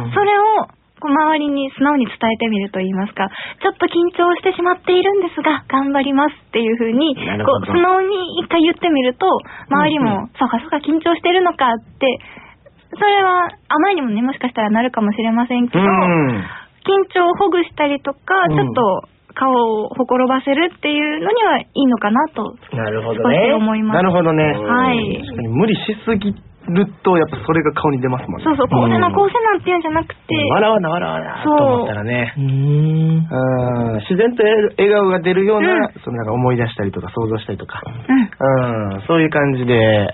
それをこう周りに素直に伝えてみると言いますか、ちょっと緊張してしまっているんですが頑張りますっていう風にこう素直に一回言ってみると、周りも、うんうん、そうかそうか緊張してるのかって、それはあまりにもねもしかしたらなるかもしれませんけど、うん、緊張をほぐしたりとか、ちょっと顔をほころばせるっていうのにはいいのかなとなるほどね思います。 なるほどね。 はい。 確かに無理しすぎるとやっぱそれが顔に出ますもんね。 そうそう、こうせなこうせなっていうんじゃなくて、 うん、笑わな笑わなと思ったらね、うーん、自然と笑顔が出るような、うん、そのなんか思い出したりとか想像したりとか、うんうん、そういう感じで、はい、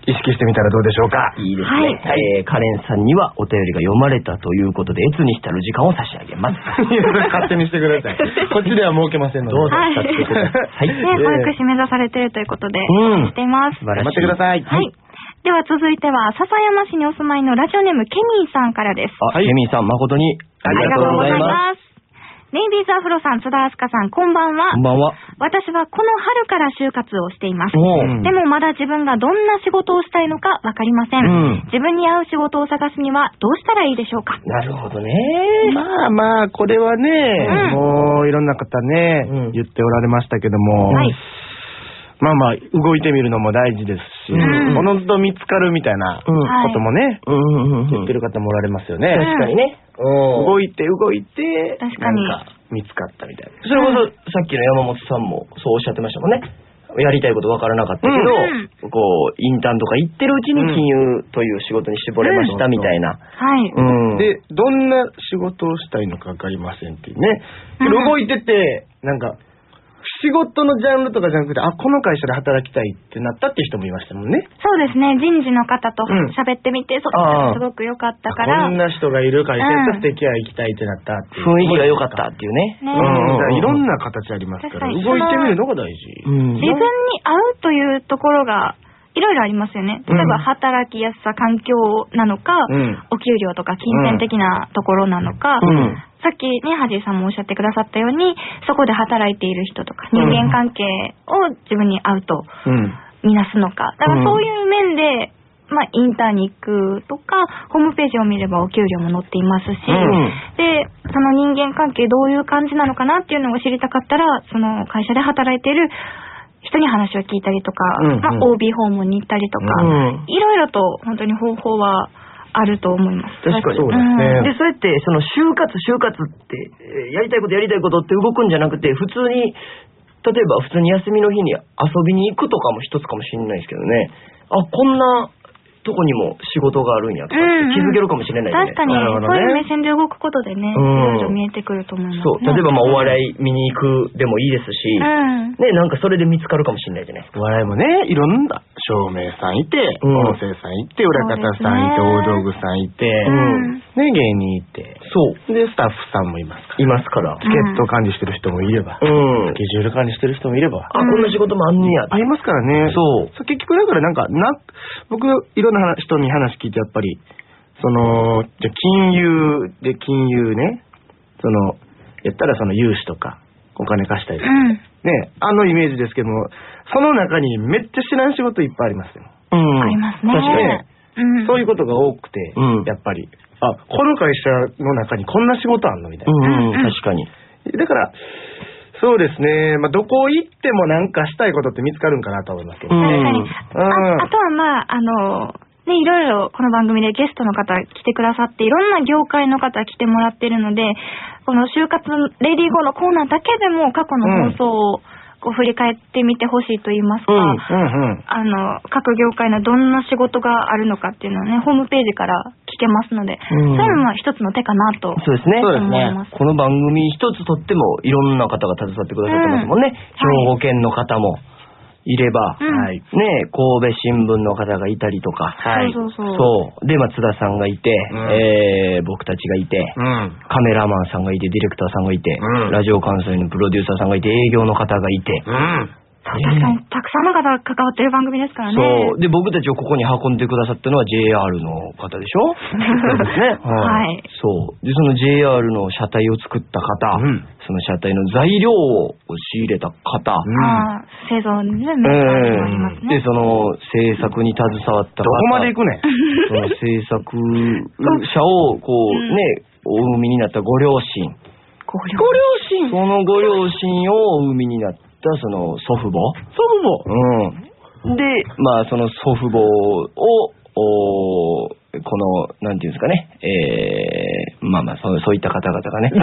意識してみたらどうでしょうか。 いいですね。はい、えー、カレンさんにはお便りが読まれたということで、越に浸る時間を差し上げます。 勝手にしてください。こっちでは設けませんので。どうぞ使ってください。はい。 ね、保育士目指されているということで、うん、しています。 素晴らしい。待ってください。 はい。では続いては笹山市にお住まいのラジオネームケミーさんからです。 あ、はい、ケミーさん誠にありがとうございます。 ネイビーズアフロさん、津田明日香さん、こんばんは。 こんばんは。 私はこの春から就活をしています。でもまだ自分がどんな仕事をしたいのかわかりません、うん。自分に合う仕事を探すにはどうしたらいいでしょうか。 なるほどね。 まあまあ、これはね、うん、もういろんな方ね、うん、言っておられましたけども、はい、まあまあ動いてみるのも大事ですし、おのずと見つかるみたいなこともね、うん、言ってる方もおられますよね。 確かにね。 動いて動いて確かになんか見つかったみたいな。 それこそさっきの山本さんもそうおっしゃってましたもんね。やりたいことわからなかったけど、うん、こうインターンとか行ってるうちに金融という仕事に絞れましたみたいな。 はい。 うん、でどんな仕事をしたいのかわかりませんっていうね。で動いててなんか。仕事のジャンルとかじゃなくて、あ、この会社で働きたいってなったっていう人もいましたもんね。 そうですね。人事の方と喋ってみて、うん、そっちがすごく良かったから。 こんな人がいる会社としてケア行きたいってなったっていう。 雰囲気が良かったっていうね。 ね、 うん、いろんな形ありますから、動いてみるのが大事。 うん、自分に合うというところが、いろいろありますよね。例えば働きやすさ、環境なのか、うん、お給料とか金銭的なところなのか、うん、さっきね、ハジーさんもおっしゃってくださったように、そこで働いている人とか、人間関係を自分に合うとみなすのか。だからそういう面で、まあ、インターンに行くとか、ホームページを見ればお給料も載っていますし、うん、で、その人間関係どういう感じなのかなっていうのを知りたかったら、その会社で働いている人に話を聞いたりとか、うんうん、まあ、オービー 訪問に行ったりとか、いろいろと本当に方法はあると思います。 確かにそうですね。で、そうやってその就活就活ってやりたいことやりたいことって動くんじゃなくて、普通に例えば普通に休みの日に遊びに行くとかも一つかもしれないですけどね。あ、こんなとこにも仕事があるんやとかって気づけるかもしれないですね。 確かに、そういう目線で動くことでね、いろいろ見えてくると思いますね。 そう、例えばまあお笑い見に行くでもいいですし、うん、ね、なんかそれで見つかるかもしれないじゃないですか。 お笑いもね、いろんな照明さんいて、うん、音声さんいて、裏方さんいて、大道具さんいて、うん、ね、芸人いて、 そうでスタッフさんもいますからいますからチケット管理してる人もいれば、うん、スケジュール管理してる人もいれば、 あ、こんな仕事もあんねやありますからね。 そうそう結局だからなんかな僕いろんな人に話聞いてやっぱりそのじゃ金融で金融ねそのやったらその融資とかお金貸したりとか、うん、ねあのイメージですけどもその中にめっちゃ知らん仕事いっぱいありますよ。 うん、ありますね。 確かにね、うん、そういうことが多くて、うん、やっぱりあこの会社の中にこんな仕事あんのみたいな、 うんうん、確かに。 だからそうですね、まあ、どこ行ってもなんかしたいことって見つかるんかなと思いますけどね。 確かに、うん、あ, あとはまああのね、いろいろこの番組でゲストの方来てくださっていろんな業界の方来てもらってるのでこの就活レディーゴーのコーナーだけでも過去の放送をこう振り返ってみてほしいと言いますか、うんうんうん、あの各業界のどんな仕事があるのかっていうのをねホームページから聞けますので、うん、そういうのも一つの手かなと思います。 そうですね。そうですね。この番組一つとってもいろんな方が携わってくださってますもんね、うん、兵庫県の方もいれば、うん、はい、ね、神戸新聞の方がいたりとか、 はい、そうそうそう。 そうで、松田さんがいて、うん、えー、僕たちがいて、うん、カメラマンさんがいて、ディレクターさんがいて、うん、ラジオ関西のプロデューサーさんがいて、営業の方がいて、 うん、確かにたくさんの方が関わってる番組ですからね。 そうで、僕たちをここに運んでくださったのは ジェイアール の方でしょそうですね、 はい、 そうで、その ジェイアール の車体を作った方、うん、その車体の材料を仕入れた方、うん、 あ製造にね、メーカーがありますね。 で、その制作に携わった方、 どこまで行くねんその制作者をこう、うん、ね、お生みになったご両親ご両親そのご両親をお生みになったその祖父母祖父母、うん、で、まあその祖父母をおこのなんていうんですかね、えー、まあまあそう、そういった方々がね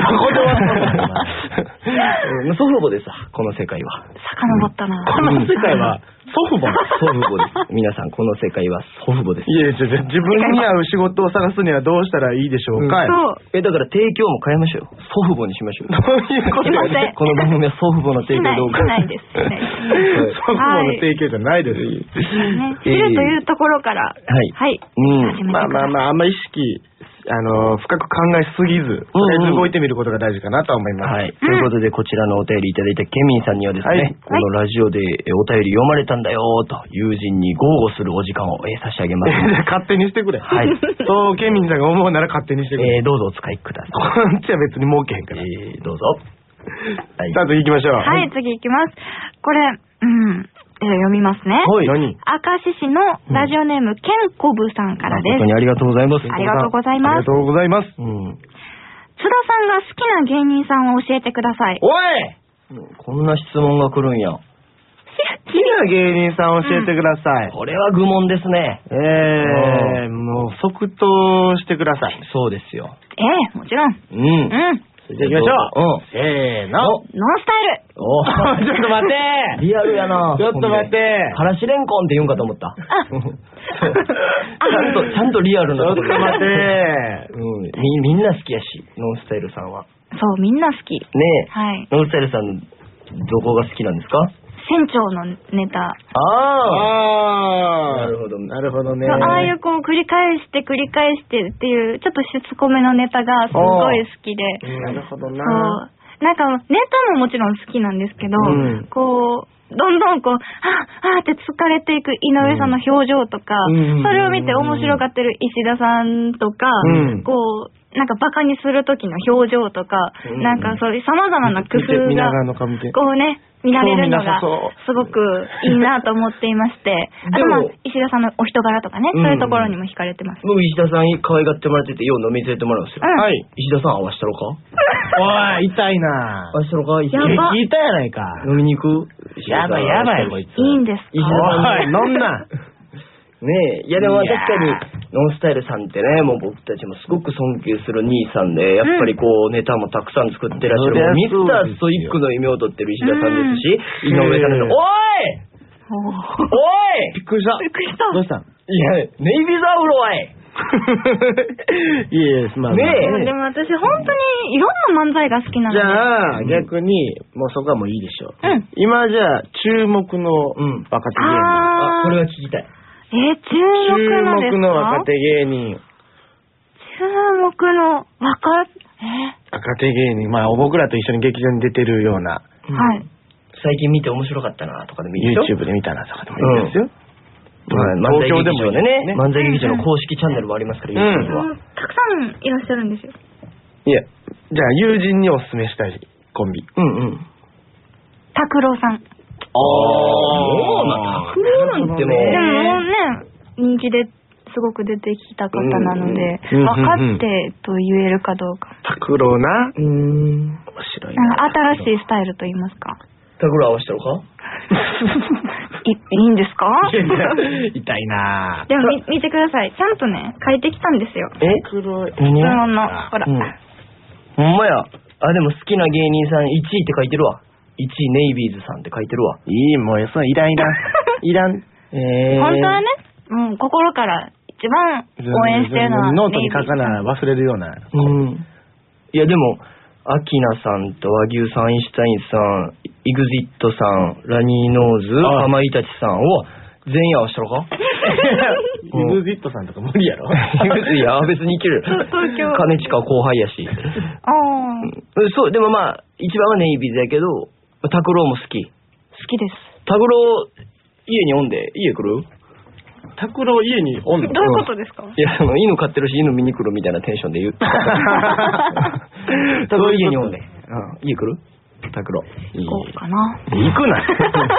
祖父母でさ、この世界は遡ったな、 この世界は祖父母祖父母です皆さん、この世界は祖父母です。 いやいや、自分に合う仕事を探すにはどうしたらいいでしょうか、うん、 そうえだから提供も変えましょうよ、祖父母にしましょう。 どういうことやねこの番組は祖父母の提供どうかしないですね祖父母の提供じゃないです、 はいね、知るというところからはいはい、 うん、まあまあまああんま意識あの深く考えすぎず、とりあえず動いてみることが大事かなと思います、 はい、ということでこちらのお便りいただいたケミンさんにはですね、はい、このラジオでお便り読まれたんだよと友人に豪語するお時間を差し上げます勝手にしてくれ、はい、そうケミンさんが思うなら勝手にしてくれ、 えー、どうぞお使いくださいこっちは別に儲けへんから、 えー、どうぞはい、さあ次行きましょう。 はい、はい、次行きます。これうんえー、読みますね。 はい。 明石市のラジオネーム、うん、ケンコブさんからです。 本当にありがとうございます。 ありがとうございます。 ありがとうございます。うん。 津田さんが好きな芸人さんを教えてください。 おい、こんな質問が来るんや。 好きな芸人さんを教えてください。 うん、これは愚問ですね。 ええー、もう即答してください。 そうですよ。 ええー、もちろん。 うん。うん。 じゃあ行きましょう。うん。せーの。 ノンスタイル。 おちょっと待ってリアルやな。 ちょっと待って。 からしれんこんって言うんかと思った。ちゃんと、ちゃんとリアルな。 ちょっと待って。 うん。み、みんな好きやし、ノンスタイルさんは。 そう、みんな好き。 ねえ。 はい。 ノンスタイルさん、どこが好きなんですか？ 船長のネタ。 ああ。 なるほど、なるほどね。 ああいうこう繰り返して繰り返してっていうちょっとしつこめのネタがすごい好きで。 なるほどな。 そうなんかネタももちろん好きなんですけど、うん、こうどんどんこうはぁはぁって疲れていく井上さんの表情とか、うん、それを見て面白がってる石田さんとか、うん、こうなんかバカにする時の表情とか、うん、なんかそういう様々な工夫がこうね見られるのがすごくいいなと思っていまして、あとまあ石田さんのお人柄とかね、そういうところにも惹かれてます。 僕石田さんに可愛がってもらっててよう飲み連れてもらうんですよ。 はい。 石田さん合わしたろか？ おい痛いな。 合わしたろか？ やば。 聞いたやないか。 飲みに行く？ やばいやばいこいつ。 いいんですか？ 石田さん飲んな。 ねえ、いやでも確かにノンスタイルさんってね、もう僕たちもすごく尊敬する兄さんで、やっぱりこうネタもたくさん作ってらっしゃる、うん、ミスターストイックの異名を取ってる石田さんですし、井上さんです。おいおいびっくりした。 びっくりした。 どうしたん？ いや、ネイビザウロワイいえいえ、すまん。 ねえ。でも私本当にいろんな漫才が好きなので。 じゃあ、逆に、もうそこはもういいでしょう。うん、今じゃあ、注目の若手芸人。うん、 あ、これは聞きたい。 えー、注目のですか？ 注目の若手芸人。 目の若、 え若手芸人、まあ僕らと一緒に劇場に出てるような、はい、 最近見て面白かったなとかでもいいですよ。 YouTube で見たなとかでもいいですよ。 漫才劇場でね、漫才劇場の公式チャンネルもありますから、YouTube はたくさんいらっしゃるんですよ。 いや、じゃあ友人におすすめしたいコンビ。 うんうん。 拓郎さん。 ああ、もうな、拓郎なんてもう。 でももうね、人気ですごく出てきた方なので、分かってと言えるかどうか。 拓郎な。 うん。面白いな。 新しいスタイルと言いますか。 拓郎合わせたのかい, いいんですか痛いな。 でもみ見てください。ちゃんとね、書いてきたんですよ。 え黒い。 質問の。ほら。 うん、ほんまや。あ、でも好きな芸人さんいちいって書いてるわ。いちいネイビーズさんって書いてるわ。 いい、もうそのいらんいらん。いらん。 えー、本当はね、もう心から一番応援してるのはノートに書かな忘れるような。 うん。いやでも、アキナさんと和牛さん、アインシュタインさん、イグジットさん、ラニーノーズ、かまいたちさんを全員合わせたのかイグジットさんとか無理やろ。 いや、別にいける。 東京。 兼近後輩やし。 ああ。そう、でもまあ、一番はネイビーズやけど、拓郎も好き。 好きです。 拓郎、家におんで、家来る？ 拓郎家におんの？ どういうことですか？ いや、あの犬飼ってるし犬見に来るみたいなテンションで言う。拓郎家におんで。うん、家来る？拓郎。 行こうかな。 行くな。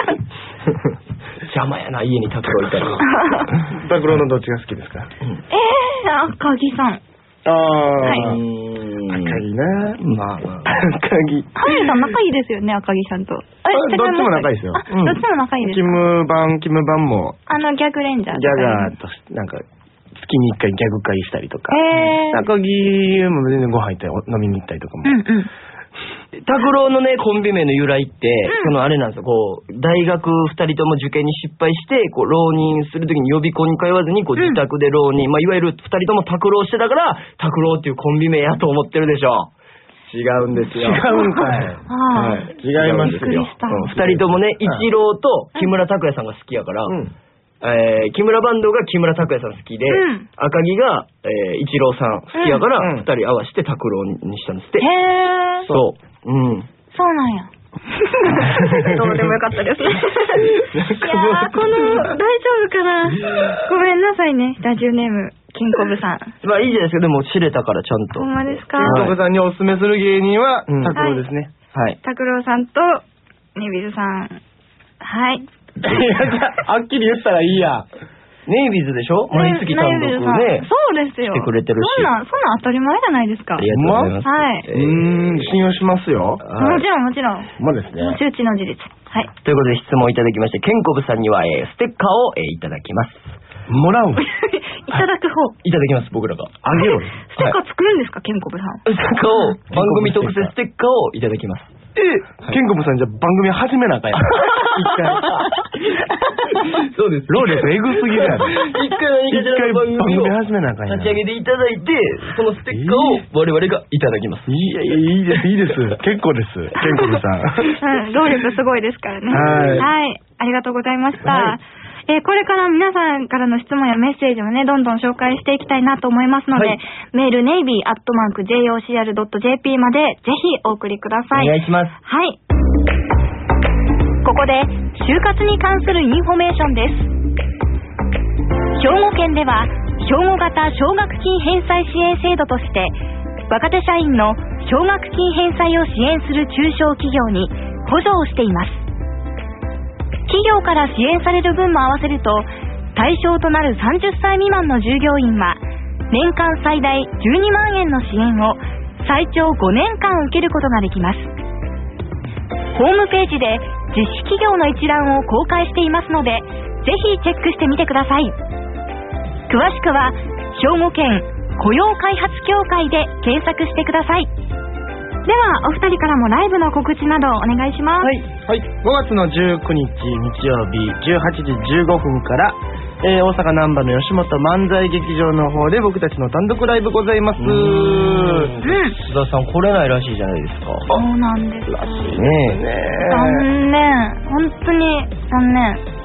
邪魔やな、家に拓郎いたら。 拓郎のどっちが好きですか？ えー、赤木さん。 ああ、 はい。 赤木な。 まあまあ。 赤木。 赤木さん仲いいですよね、赤木さんと。 あ、どっちも仲いいですよ。 あ、どっちも仲いいです。 キム版、キム版も。 あの、ギャグレンジャー。 ギャガーとして、なんか、月に一回ギャグ会したりとか。 えー。 赤木も全然ご飯行ったり、飲みに行ったりとかも。 うんうん。 拓郎のね、コンビ名の由来って、うん、そのあれなんですよ、こう、大学二人とも受験に失敗して、こう、浪人するときに予備校に通わずに、こう、自宅で浪人、うん、まあ、いわゆる二人とも拓郎してたから、拓郎っていうコンビ名やと思ってるでしょ。違うんですよ。 違うんかい。はい。違いますよ。 二人ともね、一郎と木村拓哉さんが好きやから、うん、えー、木村バンドが木村拓哉さん好きで、うん、赤木が、えー、一郎さん好きやから、二、うん、人合わせて拓郎にしたんですって。 へー。 そう。うん。 そうなんや。どうでもよかったですね。いやー、この、大丈夫かな。ごめんなさいね、ラジオネーム、ケンコブさん。 まあいいじゃないですか、でも知れたからちゃんと。 ほんまですか。 ケンコブさんにおすすめする芸人は、拓郎ですね。 はい。 拓郎さんと、ネビルさん。はい。いや、はっきり言ったらいいや。 ネイビーズでしょ？毎月単独ね。 そうですよ。 来てくれてるし。 そんな、そんな当たり前じゃないですか。 ありがとうございます。 はい。 うーん、信用しますよ。 もちろんもちろん。 まあですね。 周知の事実。はい。 ということで質問いただきまして、ケンコブさんには、えー、ステッカーを、えー、いただきます。 もらう？ いただく方。 いただきます、僕らが。 あげよう。 ステッカー作るんですか、ケンコブさん。 ステッカーを、番組特設ステッカーをいただきます。 え、ケンコブさんじゃ番組始めなあかんやん。一回。 そうです。 労力エグすぎるやろ。 一回何かしらの番組を始めなあかんやん。 立ち上げていただいて、そのステッカーを我々がいただきます。 いやいや、いいです、いいです。結構です。ケンコブさん。 うん、労力すごいですからね。はい。はい。ありがとうございました。はい、えー、これから皆さんからの質問やメッセージをね、どんどん紹介していきたいなと思いますので、はい、メールネイビーアットマーク ジェイオーシーアールドットジェーピー までぜひお送りください。 お願いします。 はい。ここで就活に関するインフォメーションです。兵庫県では兵庫型奨学金返済支援制度として若手社員の奨学金返済を支援する中小企業に補助をしています。企業から支援される分も合わせると対象となるさんじゅっさい未満の従業員は年間最大じゅうにまんえんの支援を最長ごねんかん受けることができます。ホームページで実施企業の一覧を公開していますのでぜひチェックしてみてください。詳しくは兵庫県雇用開発協会で検索してください。ではお二人からもライブの告知などお願いします。 はい、はい、ごがつのじゅうくにち日曜日じゅうはちじじゅうごふんから、えー、大阪難波の吉本漫才劇場の方で僕たちの単独ライブございます。うーん、 須田さん来れないらしいじゃないですか。 そうなんです。 らしいね。 残念、本当に残念。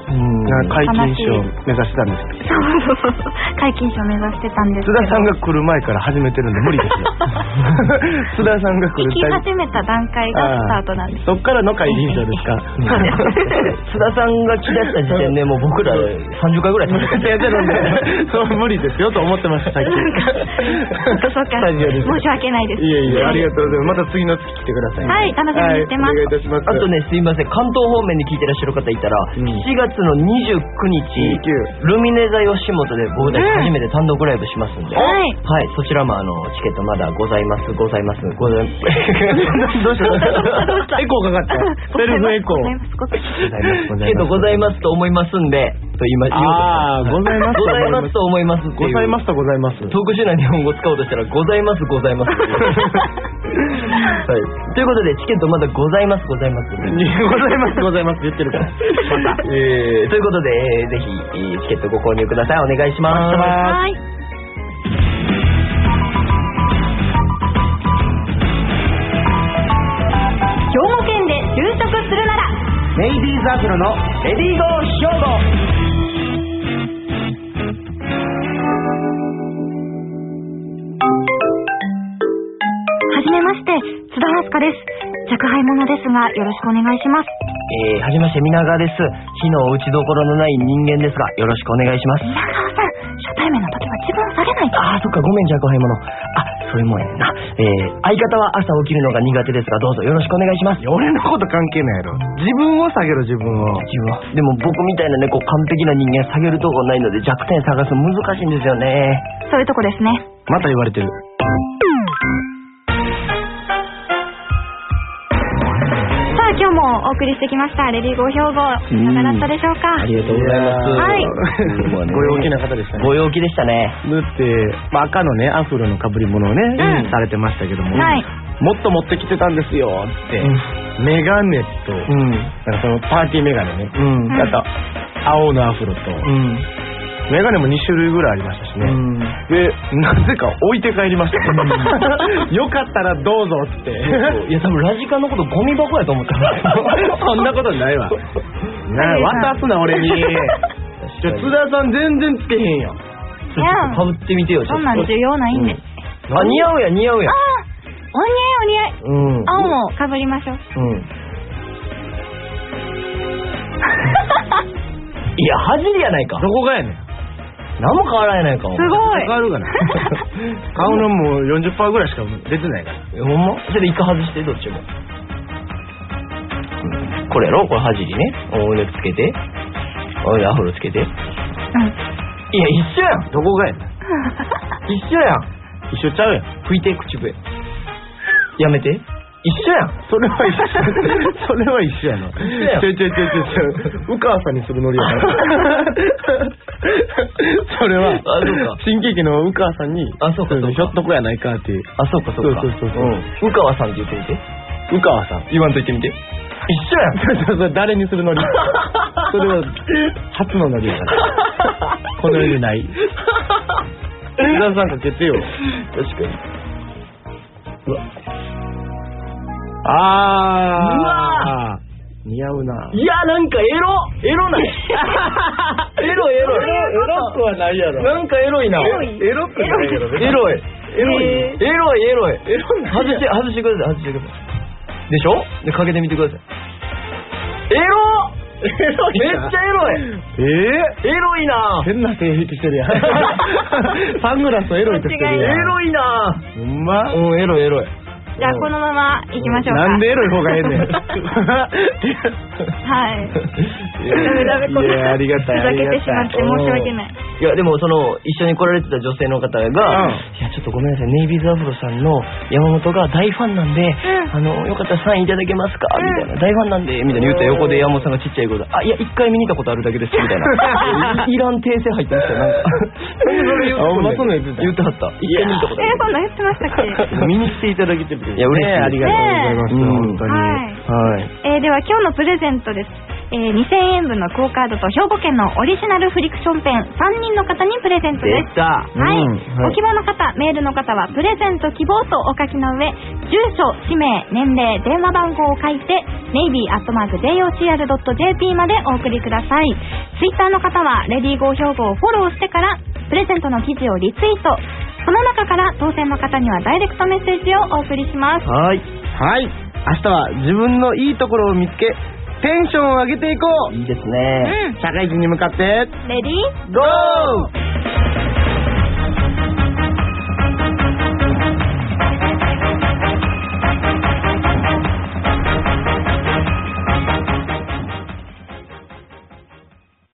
解禁賞目指してたんですけど。 解禁賞目指してたんですけど。 津田さんが来る前から始めてるんで無理ですよ。津田さんが来る。 行き始めた段階がスタートなんです。 そっからの解禁賞ですか。 津田さんが来だした時点でもう僕らさんじゅっかいぐらい食べてやってるんで、 そう無理ですよと思ってましたさっき。 そっか。申し訳ないです。 いえいえ、ありがとうございます。また次の月来てください。 はい、楽しみにしてます。 お願いいたします。 あとね、すいません、関東方面に聞いてらっしゃる方いたら、しちがつのにじゅうくにちルミネ座吉本で僕たち初めて単独ライブしますんで、はい、そちらもあのチケットまだございますございますございますどうしたエコーかかったセルフエコーチケットございますと思いますんでと言いましょう。 ああ、ございますございますと思いますっていう。 ございますとございます。 特殊な日本語を使おうとしたらございますございますっていう。はい。ということでチケットまだございますございます。 ございますございます言ってるから。また。 えー、ということで、えー、ぜひチケットご購入ください。お願いします。 はい。兵庫県で就職するならネイビーズアフロのレディーゴー兵庫。 はじめまして、津田明日香です。宅配物ですがよろしくお願いします。 えー、はじめまして皆川です。火の打ちどころのない人間ですがよろしくお願いします。 皆川さん、初対面の時は自分を下げないと。 ああ、そっか、ごめん、宅配物。あ、そういうもんやねんな。えー、相方は朝起きるのが苦手ですがどうぞよろしくお願いします。 俺のこと関係ないやろ。自分を下げろ、自分を。 自分はでも僕みたいなね、こう完璧な人間下げるとこないので弱点探すの難しいんですよね。 そういうとこですね。 また言われてる。 今日もお送りしてきましたレディーゴー兵庫、いかがだったでしょうか。 ありがとうございます。 はい、 ご陽気な方でしたね。 ご陽気でしたね。 だって、まあ、赤のねアフロの被り物をね、うん、されてましたけども、はい、もっと持ってきてたんですよって、うん、メガネと、うん、なんかそのパーティーメガネね、うん、あと青のアフロと、うんメガネもに種類ぐらいありましたしね、うん、でなぜか置いて帰りましたねよかったらどうぞっていや多分ラジカンのことゴミ箱やと思ったそんなことないわな渡すな俺にじゃ津田さん全然つけへんやん。 ちょっとかぶってみてよ。 そんなん重要ないんで、 うん、あ似合うや似合うや。 あお似合いお似合い、うん、青もかぶりましょう、うんいや恥じりやないか。 どこがやねん。 何も変わらんやないか。 すごい変わるがな顔のもう よんじゅっパーセント ぐらいしか出てないから。 ほんまそれで一回外してどっちも、うん、これやろこれ恥じりね。おでつけておでアフロつけて、うん、いや一緒やん。 どこがやねん一緒やん。 一緒ちゃうやん。 拭いて口笛やめて。一緒やん。 それは一緒それは一緒やな。ちょいちょいちょいちょいちょい宇川さんにするノリやなそれはあそうか新喜劇の宇川さんにあそうかそうかひょっとこやないかっていう。 あそうかそうかそうそうそうそう、うん、 宇川さんって言ってみて。 宇川さん言わんと言ってみて。一緒やんそれ誰にするノリそれは初のノリやからこの世にない津田さんかけてよ。 確かに。うわあーうわー似合うな。 いやなんかエロエロないエロエロエロくはないやろ。 なんかエロいな。 エロくないやろ。 エロいエロいエロいエロいエロい。外して外してください外してください。でしょでかけてみてください。エロエロいめっちゃエロい。えー、エロいな。 変な性癖してるやんサングラスとエロいってしてるやん。 エロいな。 ほんまうんエロいエロい。 じゃあこのまま行きましょうか。 なんでエロい方がええねんはいいやありがたい。ふざけてしまって申し訳ない。 いやでもその一緒に来られてた女性の方が、うん、いやちょっとごめんなさいネイビーズアフロさんの山本が大ファンなんで、うん、あのよかったらサインいただけますか、うん、みたいな大ファンなんでみたいな言ったら横で山本さんがちっちゃい声であいや一回見に行ったことあるだけですみたいないらん訂正入ってましたよなんかそれ言ってはった。一回見に行ったことある。 えそんな言ってましたっけ見に来ていただけてる。 いや嬉しい、 ね、ありがとうございます、ね、本当に、 はい、はい、えー、では今日のプレゼントです。 えー、にせんえんぶんのクオカードと兵庫県のオリジナルフリクションペンさんにんの方にプレゼントです。 出た、 はい、うん、ご希望の方、メールの方はプレゼント希望とお書きの上、住所、氏名、年齢、電話番号を書いて ネイビーアットマークジェイオーシーアールドットジェーピー までお送りください。ツイッターの方はレディーゴー兵庫をフォローしてからプレゼントの記事をリツイート、その中から当選の方にはダイレクトメッセージをお送りします。 はいはい、明日は自分のいいところを見つけテンションを上げていこう。 いいですね、 うん、 社会人に向かってレディーゴー。